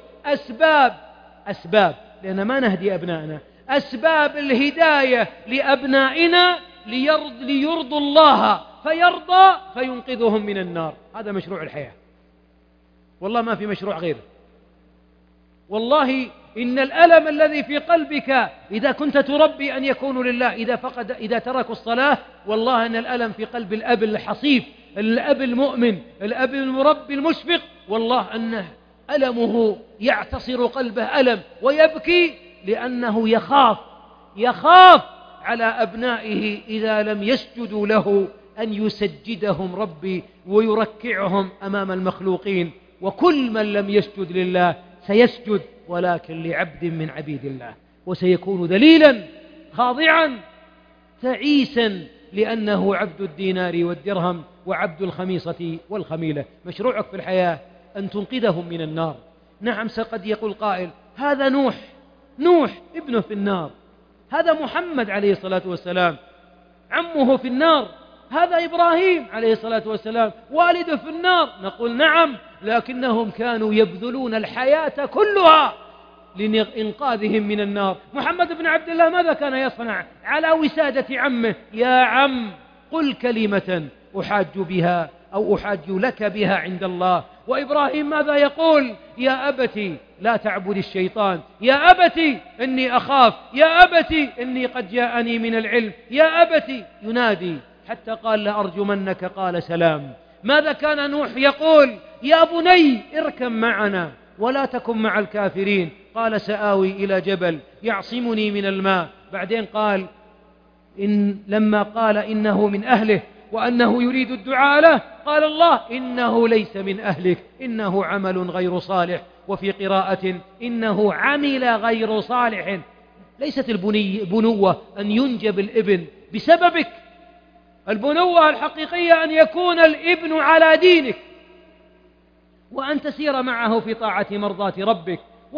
أسباب لأن ما نهدي أبنائنا، أسباب الهداية لأبنائنا ليرضوا الله فيرضى فينقذهم من النار. هذا مشروع الحياة، والله ما في مشروع غيره. والله إن الألم الذي في قلبك إذا كنت تربي أن يكونوا لله إذا تركوا الصلاة، والله أن الألم في قلب الأب الحصيف، الأب المؤمن، الأب المربي المشفق، والله أنه ألمه يعتصر قلبه ألم ويبكي لأنه يخاف على أبنائه إذا لم يسجدوا له أن يسجدهم ربي ويركعهم أمام المخلوقين. وكل من لم يسجد لله سيسجد، ولكن لعبد من عبيد الله، وسيكون ذليلا خاضعا تعيسا لأنه عبد الدينار والدرهم وعبد الخميصة والخميلة. مشروعك في الحياة أن تنقذهم من النار. نعم، قد يقول قائل هذا نوح ابنه في النار، هذا محمد عليه الصلاة والسلام عمه في النار، هذا إبراهيم عليه الصلاة والسلام والده في النار. نقول نعم، لكنهم كانوا يبذلون الحياة كلها لإنقاذهم من النار. محمد بن عبد الله ماذا كان يصنع على وسادة عمه؟ يا عم قل كلمة أحاج بها أو أحاج لك بها عند الله. وإبراهيم ماذا يقول؟ يا أبتي لا تعبد الشيطان، يا أبتي إني أخاف، يا أبتي إني قد جاءني من العلم، يا أبتي ينادي حتى قال لأرجمنك قال سلام. ماذا كان نوح يقول؟ يا بني اركب معنا ولا تكن مع الكافرين، قال سآوي إلى جبل يعصمني من الماء. بعدين قال لما قال إنه من أهله وأنه يريد الدعاء له، قال الله إنه ليس من أهلك إنه عمل غير صالح. وفي قراءة إنه عمل غير صالح. ليست البنوة أن ينجب الابن بسببك، البنوة الحقيقية أن يكون الابن على دينك وأن تسير معه في طاعة مرضاة ربك،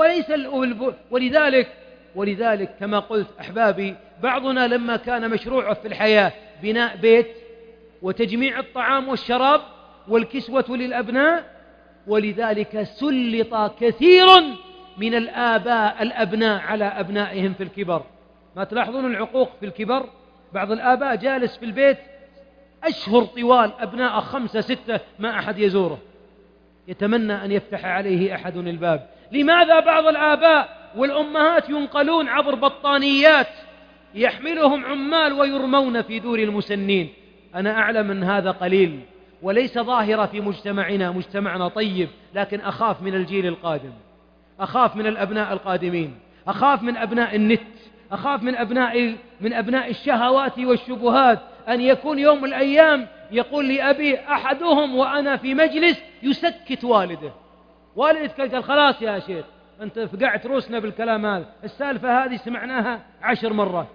ولذلك كما قلت أحبابي، بعضنا لما كان مشروعه في الحياة بناء بيت وتجميع الطعام والشراب والكسوة للأبناء، ولذلك سلط كثير من الأبناء على أبنائهم في الكبر. ما تلاحظون العقوق في الكبر؟ بعض الآباء جالس في البيت أشهر طوال، أبناء 5 6 ما أحد يزوره، يتمنى أن يفتح عليه أحد الباب. لماذا بعض الآباء والأمهات ينقلون عبر بطانيات يحملهم عمال ويرمون في دور المسنين؟ أنا أعلم أن هذا قليل وليس ظاهرة في مجتمعنا طيب، لكن أخاف من الجيل القادم، أخاف من الأبناء القادمين، أخاف من أبناء النت، أخاف من أبناء الشهوات والشبهات، أن يكون يوم من الأيام يقول لي أبي أحدهم وأنا في مجلس يسكت والده قال خلاص يا شيخ أنت فقعت روسنا بالكلام هذا، السالفة هذه سمعناها 10 مرات.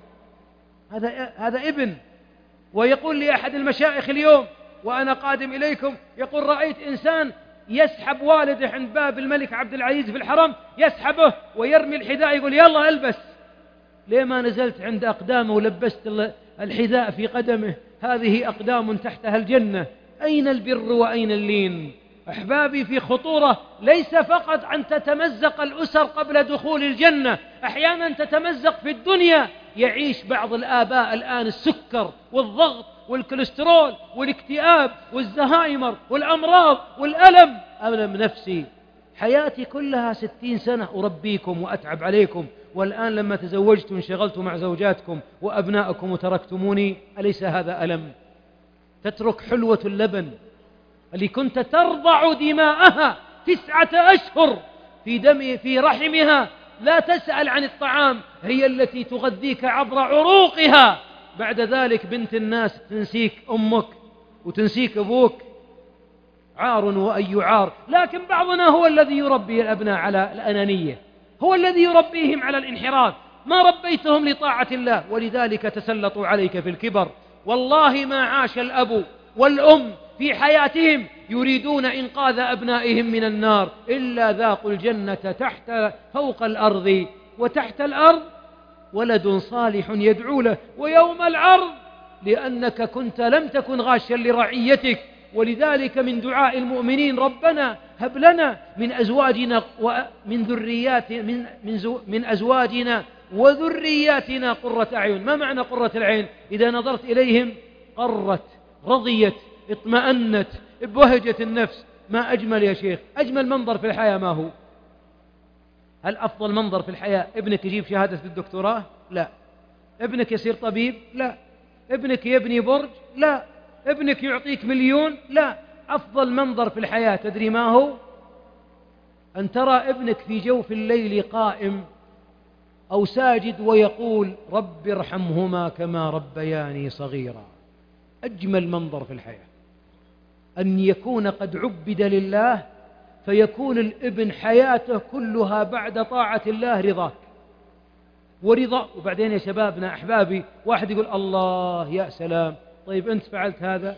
هذا ابن. ويقول لي أحد المشايخ اليوم وأنا قادم إليكم، يقول رأيت إنسان يسحب والده عند باب الملك عبد العزيز في الحرم، يسحبه ويرمي الحذاء، يقول يلا البس. ليه ما نزلت عند أقدامه ولبست الحذاء في قدمه؟ هذه أقدام تحتها الجنة. أين البر وأين اللين؟ أحبابي، في خطورة ليس فقط أن تتمزق الأسر قبل دخول الجنة، أحيانا تتمزق في الدنيا. يعيش بعض الآباء الآن السكر والضغط والكوليسترول والاكتئاب والزهايمر والأمراض والألم، ألم نفسي. حياتي كلها 60 سنة أربيكم وأتعب عليكم، والآن لما تزوجت انشغلت مع زوجاتكم وأبنائكم وتركتموني، أليس هذا ألم؟ تترك حلوة اللبن اللي كنت ترضع دماءها 9 أشهر في رحمها، لا تسأل عن الطعام، هي التي تغذيك عبر عروقها. بعد ذلك بنت الناس تنسيك أمك وتنسيك أبوك، عار وأي عار. لكن بعضنا هو الذي يربي الأبناء على الأنانية، هو الذي يربيهم على الانحراف، ما ربيتهم لطاعة الله، ولذلك تسلطوا عليك في الكبر. والله ما عاش الأب والأم في حياتهم يريدون إنقاذ أبنائهم من النار إلا ذاقوا الجنة فوق الأرض وتحت الأرض ولد صالح يدعو له، ويوم العرض لأنك لم تكن غاشا لرعيتك ولذلك من دعاء المؤمنين ربنا هب لنا من أزواجنا ومن ذريات من أزواجنا وذرياتنا قرة أعين. ما معنى قرة العين؟ إذا نظرت إليهم قرت، رضيت، اطمأنت، ابهجت النفس. ما أجمل يا شيخ. أجمل منظر في الحياة ما هو؟ هل أفضل منظر في الحياة ابنك يجيب شهادة الدكتوراه؟ لا. ابنك يصير طبيب؟ لا. ابنك يبني برج؟ لا. ابنك يعطيك مليون؟ لا. أفضل منظر في الحياة تدري ما هو؟ أن ترى ابنك في جوف الليل قائم أو ساجد ويقول رب ارحمهما كما ربياني صغيرا. أجمل منظر في الحياة أن يكون قد عبد لله، فيكون الابن حياته كلها بعد طاعة الله رضاك ورضا. وبعدين يا شبابنا أحبابي، واحد يقول الله يا سلام، طيب أنت فعلت هذا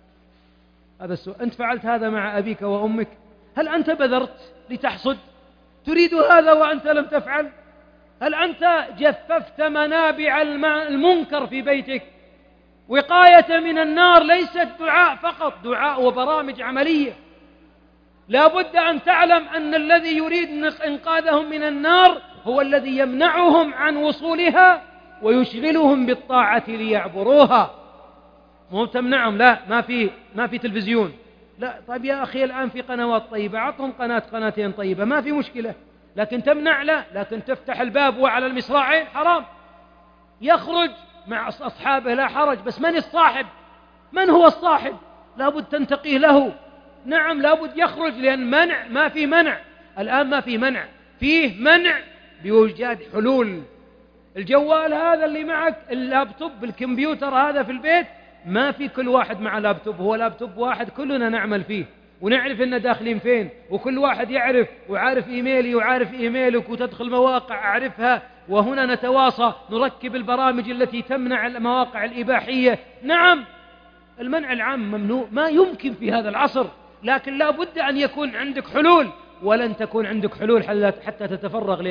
السؤال، أنت فعلت هذا مع أبيك وأمك؟ هل أنت بذرت لتحصد؟ تريد هذا وأنت لم تفعل؟ هل أنت جففت منابع المنكر في بيتك؟ وقاية من النار ليست دعاء فقط، دعاء وبرامج عملية. لا بد أن تعلم أن الذي يريد إنقاذهم من النار هو الذي يمنعهم عن وصولها ويشغلهم بالطاعة ليعبروها. مو تمنعهم، لا، ما في تلفزيون، لا. طيب يا أخي الآن في قنوات طيبة، أعطهم قناتين طيبة، ما في مشكلة. لكن تمنع؟ لا. لكن تفتح الباب وعلى المصراعين حرام. يخرج مع أصحابه لا حرج، بس من الصاحب؟ من هو الصاحب؟ لابد تنتقيه له. نعم لابد يخرج، لأن منع ما في منع. الآن ما في منع، فيه منع بوجود حلول. الجوال هذا اللي معك، اللابتوب، الكمبيوتر هذا في البيت، ما في كل واحد مع لابتوب، هو لابتوب واحد كلنا نعمل فيه ونعرف إن داخلين فين، وكل واحد يعرف وعارف إيميلي وعارف إيميلك، وتدخل مواقع أعرفها، وهنا نتواصى نركب البرامج التي تمنع المواقع الإباحية. نعم المنع العام ممنوع، ما يمكن في هذا العصر، لكن لا بد أن يكون عندك حلول. ولن تكون عندك حلول حتى تتفرغ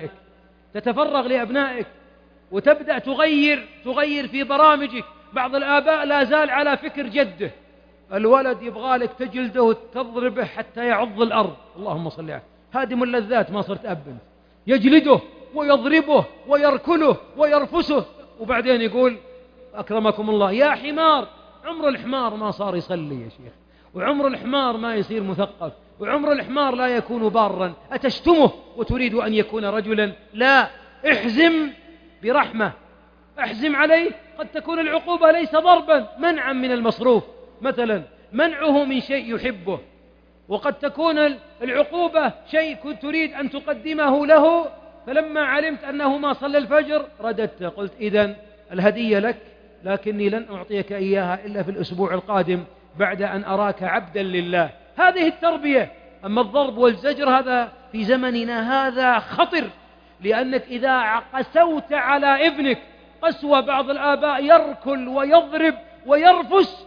لأبنائك وتبدأ تغير في برامجك. بعض الآباء لا زال على فكر جده، الولد يبغالك تجلده وتضربه حتى يعض الأرض، اللهم صل عليه، هادم اللذات. ما صرت أب، يجلده ويضربه ويركله ويرفسه، وبعدين يقول أكرمكم الله يا حمار. عمر الحمار ما صار يصلي يا شيخ، وعمر الحمار ما يصير مثقف، وعمر الحمار لا يكون بارا. أتشتمه وتريد أن يكون رجلا؟ لا. احزم برحمة، احزم عليه. قد تكون العقوبة ليس ضربا، منعا من المصروف مثلا، منعه من شيء يحبه. وقد تكون العقوبة شيء كنت تريد أن تقدمه له، فلما علمت أنه ما صلى الفجر رددت، قلت إذن الهدية لك، لكني لن أعطيك إياها إلا في الأسبوع القادم بعد أن أراك عبدا لله. هذه التربية. أما الضرب والزجر هذا في زمننا هذا خطر، لأنك إذا قسوت على ابنك قسوة، بعض الآباء يركل ويضرب ويرفس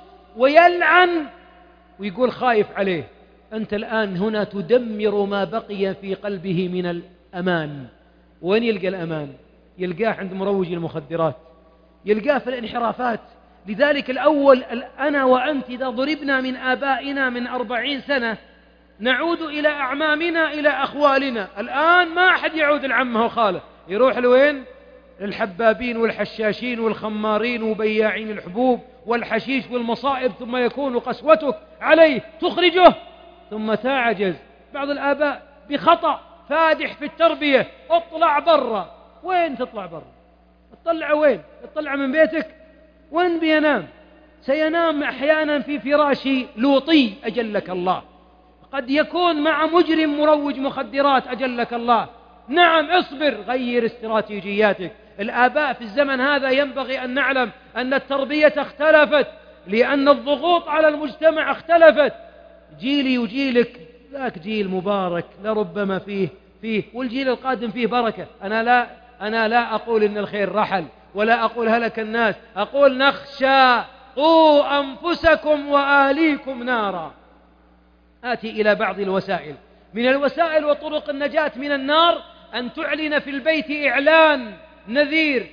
ويلعن ويقول خايف عليه. أنت الآن هنا تدمر ما بقي في قلبه من الأمان. وين يلقى الأمان؟ يلقاه عند مروج المخدرات، يلقاه في الانحرافات. لذلك الأول أنا وأنت إذا ضربنا من آبائنا من 40 سنة نعود إلى أعمامنا إلى أخوالنا. الآن ما أحد يعود العمه وخاله، يروح لوين؟ للحبابين والحشاشين والخمارين وبياعين الحبوب والحشيش والمصائب، ثم يكون قسوتك عليه تخرجه ثم تعجز. بعض الآباء بخطأ فادح في التربية، اطلع برا. وين تطلع برا؟ تطلع وين؟ تطلع من بيتك؟ وين بينام؟ سينام أحيانا في فراش لوطي أجلك الله، قد يكون مع مجرم مروج مخدرات أجلك الله. نعم اصبر، غير استراتيجياتك. الآباء في الزمن هذا ينبغي أن نعلم أن التربية اختلفت، لأن الضغوط على المجتمع اختلفت. جيلي وجيلك ذاك جيل مبارك لربما فيه والجيل القادم فيه بركة. أنا لا أقول إن الخير رحل، ولا أقول هلك الناس، أقول نخشى قوا أنفسكم وآليكم نارا. آتي إلى بعض الوسائل. من الوسائل وطرق النجاة من النار أن تعلن في البيت إعلان نذير: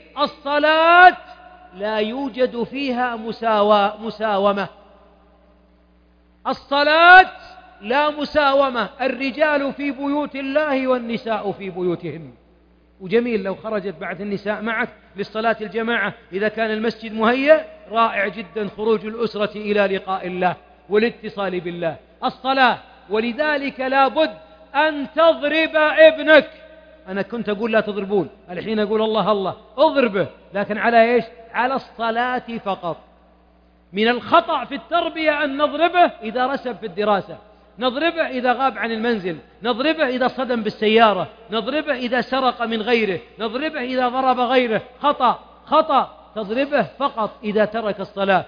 الصلاة لا يوجد فيها مساومة. الصلاة لا مساومة، الرجال في بيوت الله والنساء في بيوتهن. وجميل لو خرجت بعد النساء معك للصلاة الجماعة إذا كان المسجد مهيأ، رائع جدا خروج الأسرة إلى لقاء الله والاتصال بالله. الصلاة، ولذلك لا بد أن تضرب ابنك. أنا كنت أقول لا تضربون، الحين أقول الله الله، اضربه، لكن على إيش؟ على الصلاة فقط. من الخطأ في التربية أن نضربه إذا رسب في الدراسة، نضربه إذا غاب عن المنزل، نضربه إذا صدم بالسيارة، نضربه إذا سرق من غيره، نضربه إذا ضرب غيره. خطأ خطأ، تضربه فقط إذا ترك الصلاة.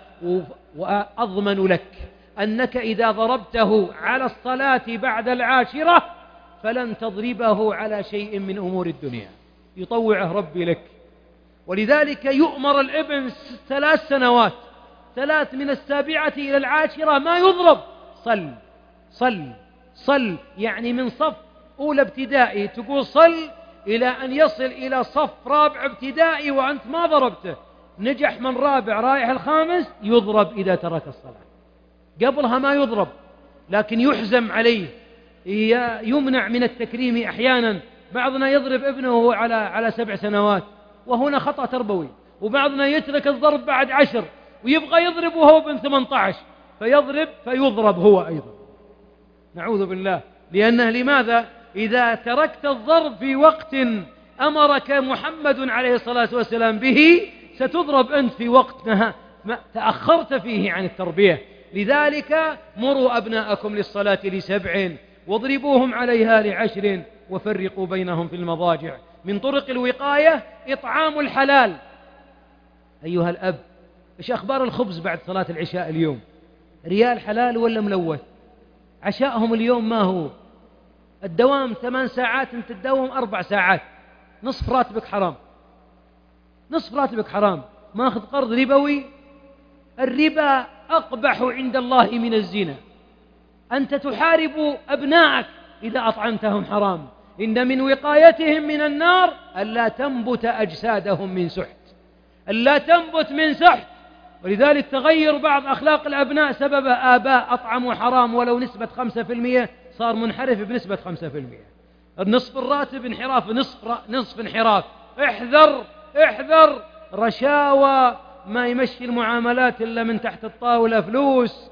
وأضمن لك أنك إذا ضربته على الصلاة بعد 10 فلن تضربه على شيء من أمور الدنيا، يطوعه ربي لك. ولذلك يؤمر الابن 3 سنوات، 3 من 7 إلى 10 ما يضرب. صل صل صل، يعني من صف أولى ابتدائي تقول صل إلى أن يصل إلى صف رابع ابتدائي وأنت ما ضربته. نجح من رابع رايح الخامس يضرب إذا ترك الصلاة، قبلها ما يضرب، لكن يحزم عليه، يمنع من التكريم. أحيانا بعضنا يضرب ابنه وهو على 7 سنوات، وهنا خطأ تربوي. وبعضنا يترك الضرب بعد 10 ويبغى يضرب وهو بن 18 فيضرب فيضرب هو أيضا، نعوذ بالله. لأنه لماذا؟ إذا تركت الضرب في وقت أمرك محمد عليه الصلاة والسلام به ستضرب أنت في وقت تأخرت فيه عن التربية. لذلك مروا أبناءكم للصلاة ل7 واضربوهم عليها ل10 وفرقوا بينهم في المضاجع. من طرق الوقاية إطعام الحلال. أيها الأب، إيش أخبار الخبز بعد صلاة العشاء اليوم؟ ريال حلال ولا ملوث؟ عشاءهم اليوم ما هو؟ الدوام 8 ساعات، أنت تداوم 4 ساعات، نصف راتبك حرام، نصف راتبك حرام. ماخذ قرض ربوي. الربا أقبح عند الله من الزنا. أنت تحارب أبنائك إذا أطعمتهم حرام. إن من وقايتهم من النار ألا تنبت أجسادهم من سحت، ألا تنبت من سحت. ولذلك تغير بعض أخلاق الأبناء سبب آباء أطعموا حرام، ولو نسبة 5% صار منحرف بنسبة 5%. النصف الراتب انحراف، نصف انحراف. احذر احذر. رشاوى، ما يمشي المعاملات إلا من تحت الطاولة، فلوس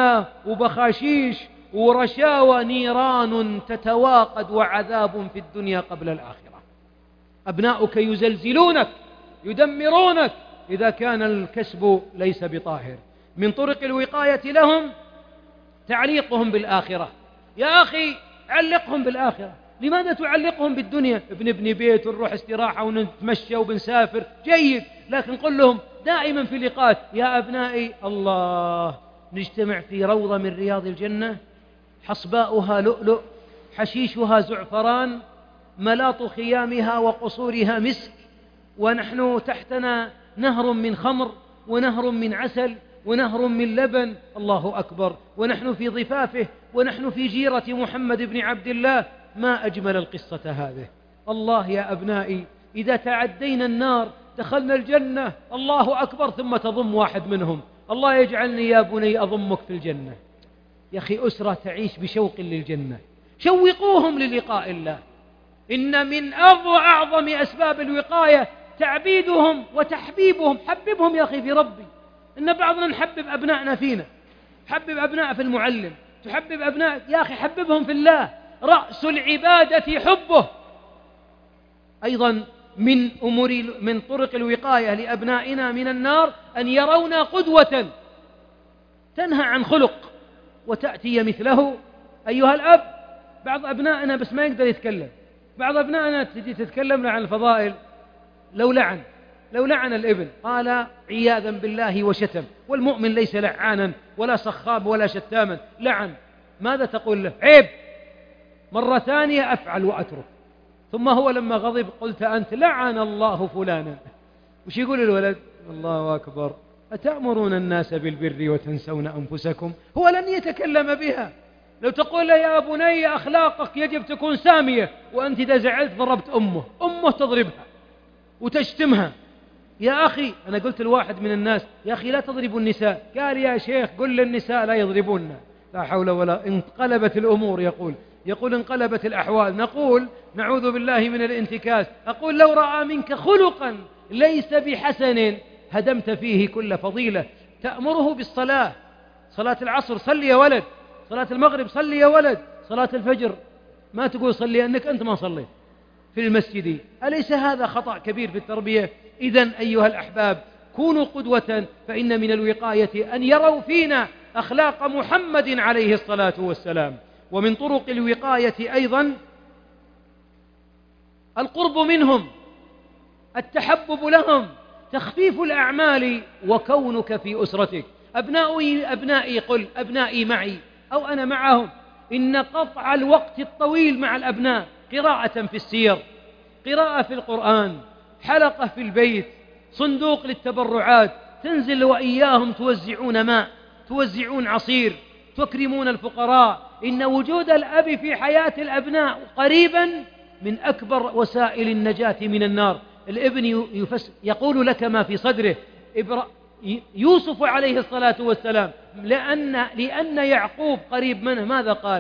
وبخاشيش ورشاوى، نيران تتواقد وعذاب في الدنيا قبل الآخرة. أبناؤك يزلزلونك يدمرونك إذا كان الكسب ليس بطاهر. من طرق الوقاية لهم تعليقهم بالآخرة. يا أخي علقهم بالآخرة، لماذا تعلقهم بالدنيا؟ ابن بيت ونروح استراحة ونتمشى وبنسافر، جيد، لكن قل لهم دائما في لقاءات: يا أبنائي الله نجتمع في روضة من رياض الجنة، حصباؤها لؤلؤ، حشيشها زعفران، ملاط خيامها وقصورها مسك، ونحن تحتنا نهر من خمر ونهر من عسل ونهر من لبن، الله أكبر، ونحن في ضفافه ونحن في جيرة محمد بن عبد الله. ما أجمل القصة هذه. الله يا أبنائي، إذا تعدينا النار دخلنا الجنة، الله أكبر، ثم تضم واحد منهم: الله يجعلني يا بني أضمك في الجنة. يا أخي أسرة تعيش بشوق للجنة، شوقوهم للقاء الله. إن من أعظم أسباب الوقاية تعبيدهم وتحبيبهم. حببهم يا أخي في ربي. إن بعضنا نحبب أبنائنا فينا، حبب أبناء في المعلم، تحبب أبناء، يا أخي حببهم في الله. رأس العبادة حبه. أيضا من طرق الوقاية لأبنائنا من النار أن يرونا قدوة تنهى عن خلق وتأتي مثله. أيها الأب، بعض أبنائنا بس ما يقدر يتكلم، بعض أبنائنا تجي تتكلم له عن الفضائل، لو لعن الابن قال عياذا بالله وشتم، والمؤمن ليس لعانا ولا صخاب ولا شتاما، لعن، ماذا تقول له؟ عيب. مرة ثانية أفعل وأترك. ثم هو لما غضب قلت أنت لعن الله فلانا. وش يقول الولد؟ الله أكبر، أتأمرون الناس بالبر وتنسون أنفسكم. هو لن يتكلم بها. لو تقول له يا بني أخلاقك يجب تكون سامية، وأنت إذا زعلت ضربت أمه تضربها وتشتمها. يا أخي، أنا قلت لواحد من الناس: يا أخي لا تضربوا النساء. قال: يا شيخ قل للنساء لا يضربوننا. لا حول ولا، انقلبت الأمور، يقول انقلبت الأحوال. نقول نعوذ بالله من الانتكاس. أقول لو رأى منك خلقا ليس بحسن هدمت فيه كل فضيلة. تأمره بالصلاة، صلاة العصر صلي يا ولد، صلاة المغرب صلي يا ولد، صلاة الفجر ما تقول صلي أنك أنت ما صليت في المسجد. أليس هذا خطأ كبير في التربية؟ إذن أيها الأحباب كونوا قدوة، فإن من الوقاية أن يروا فينا أخلاق محمد عليه الصلاة والسلام. ومن طرق الوقاية أيضا القرب منهم، التحبب لهم، تخفيف الأعمال، وكونك في أسرتك. أبنائي قل أبنائي معي أو أنا معهم. إن قطع الوقت الطويل مع الأبناء، قراءة في السير، قراءة في القرآن، حلقة في البيت، صندوق للتبرعات، تنزل وإياهم توزعون ماء، توزعون عصير، تكرمون الفقراء. إن وجود الأب في حياة الأبناء قريبا من أكبر وسائل النجاة من النار. الابن يقول لك ما في صدره. يوسف عليه الصلاة والسلام لأن يعقوب قريب منه ماذا قال؟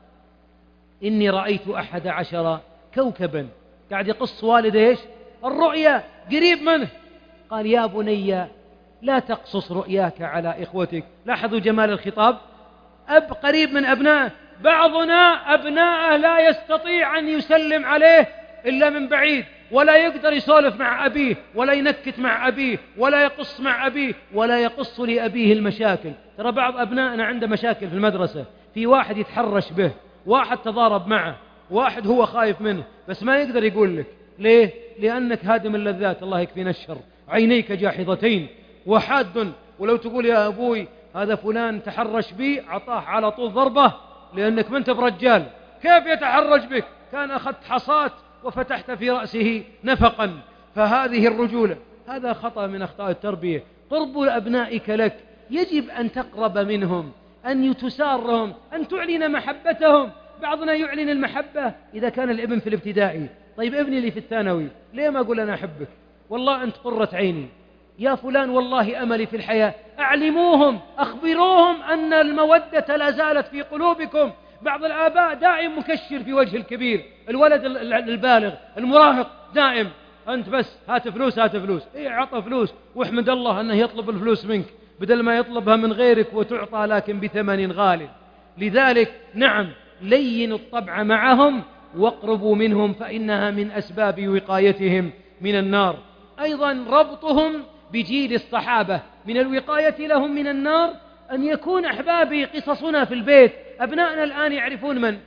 إني رأيت 11 كوكبا. قاعد يقص والد إيش؟ الرؤيا، قريب منه. قال يا بني لا تقصص رؤياك على إخوتك. لاحظوا جمال الخطاب، أب قريب من أبنائه. بعضنا أبنائه لا يستطيع أن يسلم عليه إلا من بعيد، ولا يقدر يسولف مع أبيه، ولا ينكت مع أبيه، ولا يقص مع أبيه، ولا يقص لأبيه المشاكل. ترى بعض أبنائنا عنده مشاكل في المدرسة، في واحد يتحرش به، واحد تضارب معه، واحد هو خايف منه، بس ما يقدر يقول لك. ليه؟ لأنك هادم اللذات، الله يكفينا الشر، عينيك جاحظتين وحاد. ولو تقول يا أبوي هذا فلان تحرش بي، عطاه على طول ضربة، لأنك ما أنت برجال. كيف يتحرج بك؟ كان أخذت حصاة وفتحت في رأسه نفقا. فهذه الرجولة، هذا خطأ من أخطاء التربية. قرب أبنائك لك، يجب أن تقرب منهم، أن تسارهم، أن تعلن محبتهم. بعضنا يعلن المحبة إذا كان الابن في الابتدائي. طيب ابني اللي في الثانوي ليه ما أقول أنا أحبك؟ والله أنت قرة عيني يا فلان، والله أملي في الحياة. أعلموهم، أخبروهم أن المودة لا زالت في قلوبكم. بعض الآباء دائم مكشر في وجه الكبير، الولد البالغ المراهق دائم أنت بس هات فلوس هات فلوس. إيه عطى فلوس، واحمد الله أنه يطلب الفلوس منك بدل ما يطلبها من غيرك وتعطى لكن بثمن غالي. لذلك نعم، لينوا الطبع معهم واقربوا منهم، فإنها من أسباب وقايتهم من النار. أيضا ربطهم بجيل الصحابة، من الوقاية لهم من النار أن يكون أحبابي قصصنا في البيت. أبنائنا الآن يعرفون من؟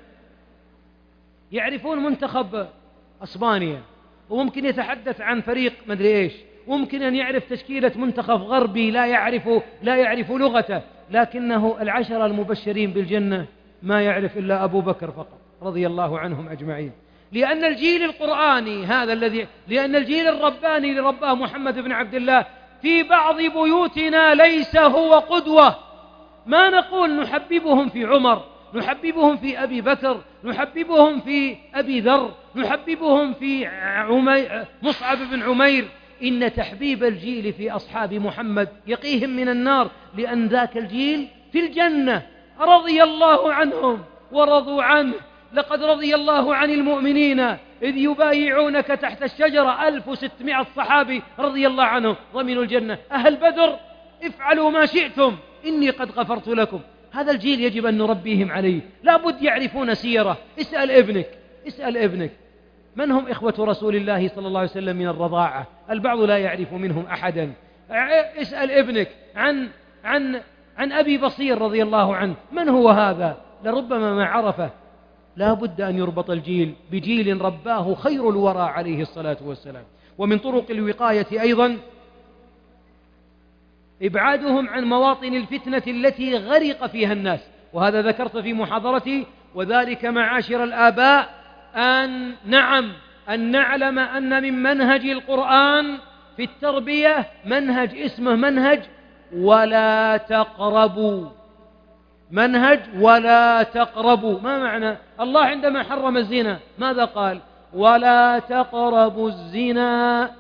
يعرفون منتخب أسبانيا، وممكن يتحدث عن فريق مدري إيش، وممكن أن يعرف تشكيلة منتخب غربي لا يعرف لغته، لكنه 10 المبشرين بالجنة ما يعرف إلا أبو بكر فقط رضي الله عنهم أجمعين. لأن الجيل القرآني لأن الجيل الرباني اللي رباه محمد بن عبد الله في بعض بيوتنا ليس هو قدوة. ما نقول نحببهم في عمر، نحببهم في أبي بكر، نحببهم في أبي ذر، نحببهم في مصعب بن عمير. إن تحبيب الجيل في أصحاب محمد يقيهم من النار، لأن ذاك الجيل في الجنة رضي الله عنهم ورضوا عنه. لقد رضي الله عن المؤمنين إذ يبايعونك تحت الشجرة، 1600 صحابي رضي الله عنهم ضمنوا الجنة. أهل بدر افعلوا ما شئتم إني قد غفرت لكم. هذا الجيل يجب أن نربيهم عليه، لا بد يعرفون سيرة. اسأل ابنك من هم إخوة رسول الله صلى الله عليه وسلم من الرضاعة، البعض لا يعرف منهم أحدا. اسأل ابنك عن أبي بصير رضي الله عنه، من هو هذا؟ لربما ما عرفه. لا بد أن يربط الجيل بجيل رباه خير الورى عليه الصلاة والسلام. ومن طرق الوقاية أيضا إبعادهم عن مواطن الفتنة التي غرق فيها الناس، وهذا ذكرت في محاضرتي. وذلك معاشر الآباء أن نعلم أن من منهج القرآن في التربية منهج اسمه منهج ولا تقربوا. منهج ولا تقربوا، ما معنى؟ الله عندما حرم الزنا ماذا قال؟ ولا تقربوا الزنا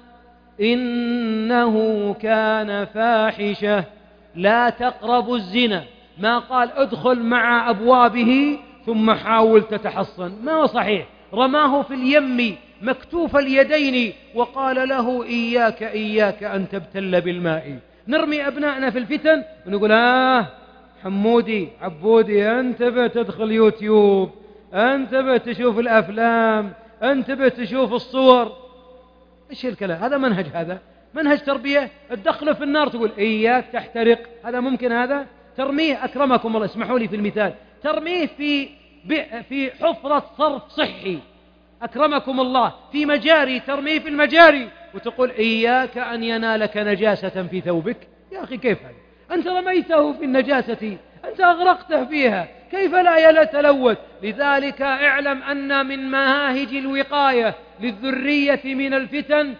إنه كان فاحشة. لا تقربوا الزنا، ما قال ادخل مع أبوابه ثم حاول تتحصن، ما هو صحيح. رماه في اليم مكتوف اليدين وقال له إياك إياك أن تبتل بالماء. نرمي أبنائنا في الفتن ونقول حمودي عبودي انتبه تدخل يوتيوب، انتبه تشوف الأفلام، انتبه تشوف الصور. إيش الكلام هذا؟ هذا منهج تربية؟ تدخله في النار تقول إياك تحترق، هذا ممكن؟ هذا ترميه أكرمكم الله، اسمحوا لي في المثال، ترميه في حفرة صرف صحي أكرمكم الله، في مجاري، ترميه في المجاري وتقول إياك أن ينالك نجاسة في ثوبك. يا أخي كيف هذا؟ أنت رميته في النجاسة، أنت أغرقته فيها، كيف لا يتلوث؟ لذلك اعلم أن من مناهج الوقاية للذرية من الفتن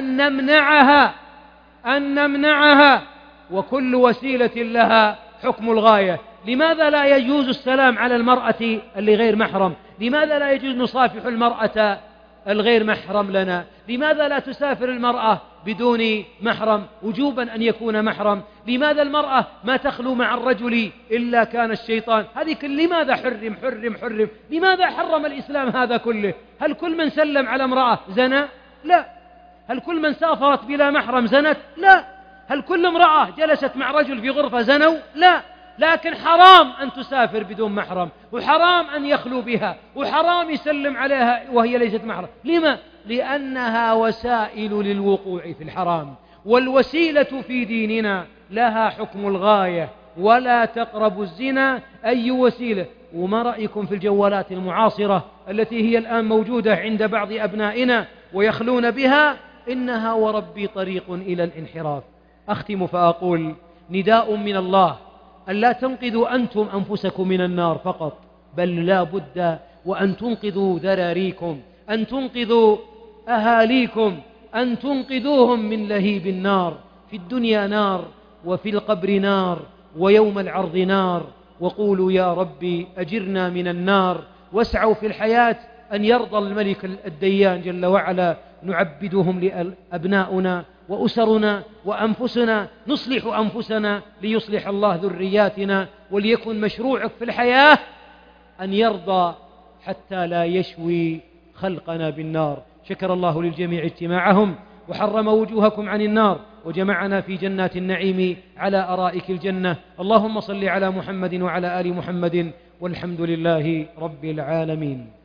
أن نمنعها، وكل وسيلة لها حكم الغاية. لماذا لا يجوز السلام على المرأة اللي غير محرم؟ لماذا لا يجوز نصافح المرأة الغير محرم لنا؟ لماذا لا تسافر المرأة بدون محرم وجوبا أن يكون محرم؟ لماذا المرأة ما تخلو مع الرجل إلا كان الشيطان؟ هذه لماذا حرم حرم حرم؟ لماذا حرم الإسلام هذا كله؟ هل كل من سلم على امرأة زنى؟ لا. هل كل من سافرت بلا محرم زنت؟ لا. هل كل امرأة جلست مع رجل في غرفة زنوا؟ لا. لكن حرام أن تسافر بدون محرم، وحرام أن يخلو بها، وحرام يسلم عليها وهي ليست محرم. لما؟ لأنها وسائل للوقوع في الحرام، والوسيلة في ديننا لها حكم الغاية. ولا تقربوا الزنا أي وسيلة. وما رأيكم في الجوالات المعاصرة التي هي الآن موجودة عند بعض أبنائنا ويخلون بها؟ إنها وربي طريق إلى الانحراف. أختم فأقول نداء من الله أن لا تنقذوا أنتم أنفسكم من النار فقط، بل لا بد وأن تنقذوا ذراريكم، أن تنقذوا أهاليكم، أن تنقذوهم من لهيب النار. في الدنيا نار، وفي القبر نار، ويوم العرض نار. وقولوا يا ربي أجرنا من النار. واسعوا في الحياة أن يرضى الملك الديان جل وعلا نعبدهم لأبناؤنا وأسرنا وأنفسنا، نصلح أنفسنا ليصلح الله ذرياتنا. وليكن مشروعك في الحياة أن يرضى حتى لا يشوي خلقنا بالنار. شكر الله للجميع اجتماعهم، وحرم وجوهكم عن النار، وجمعنا في جنات النعيم على أرائك الجنة. اللهم صل على محمد وعلى آل محمد، والحمد لله رب العالمين.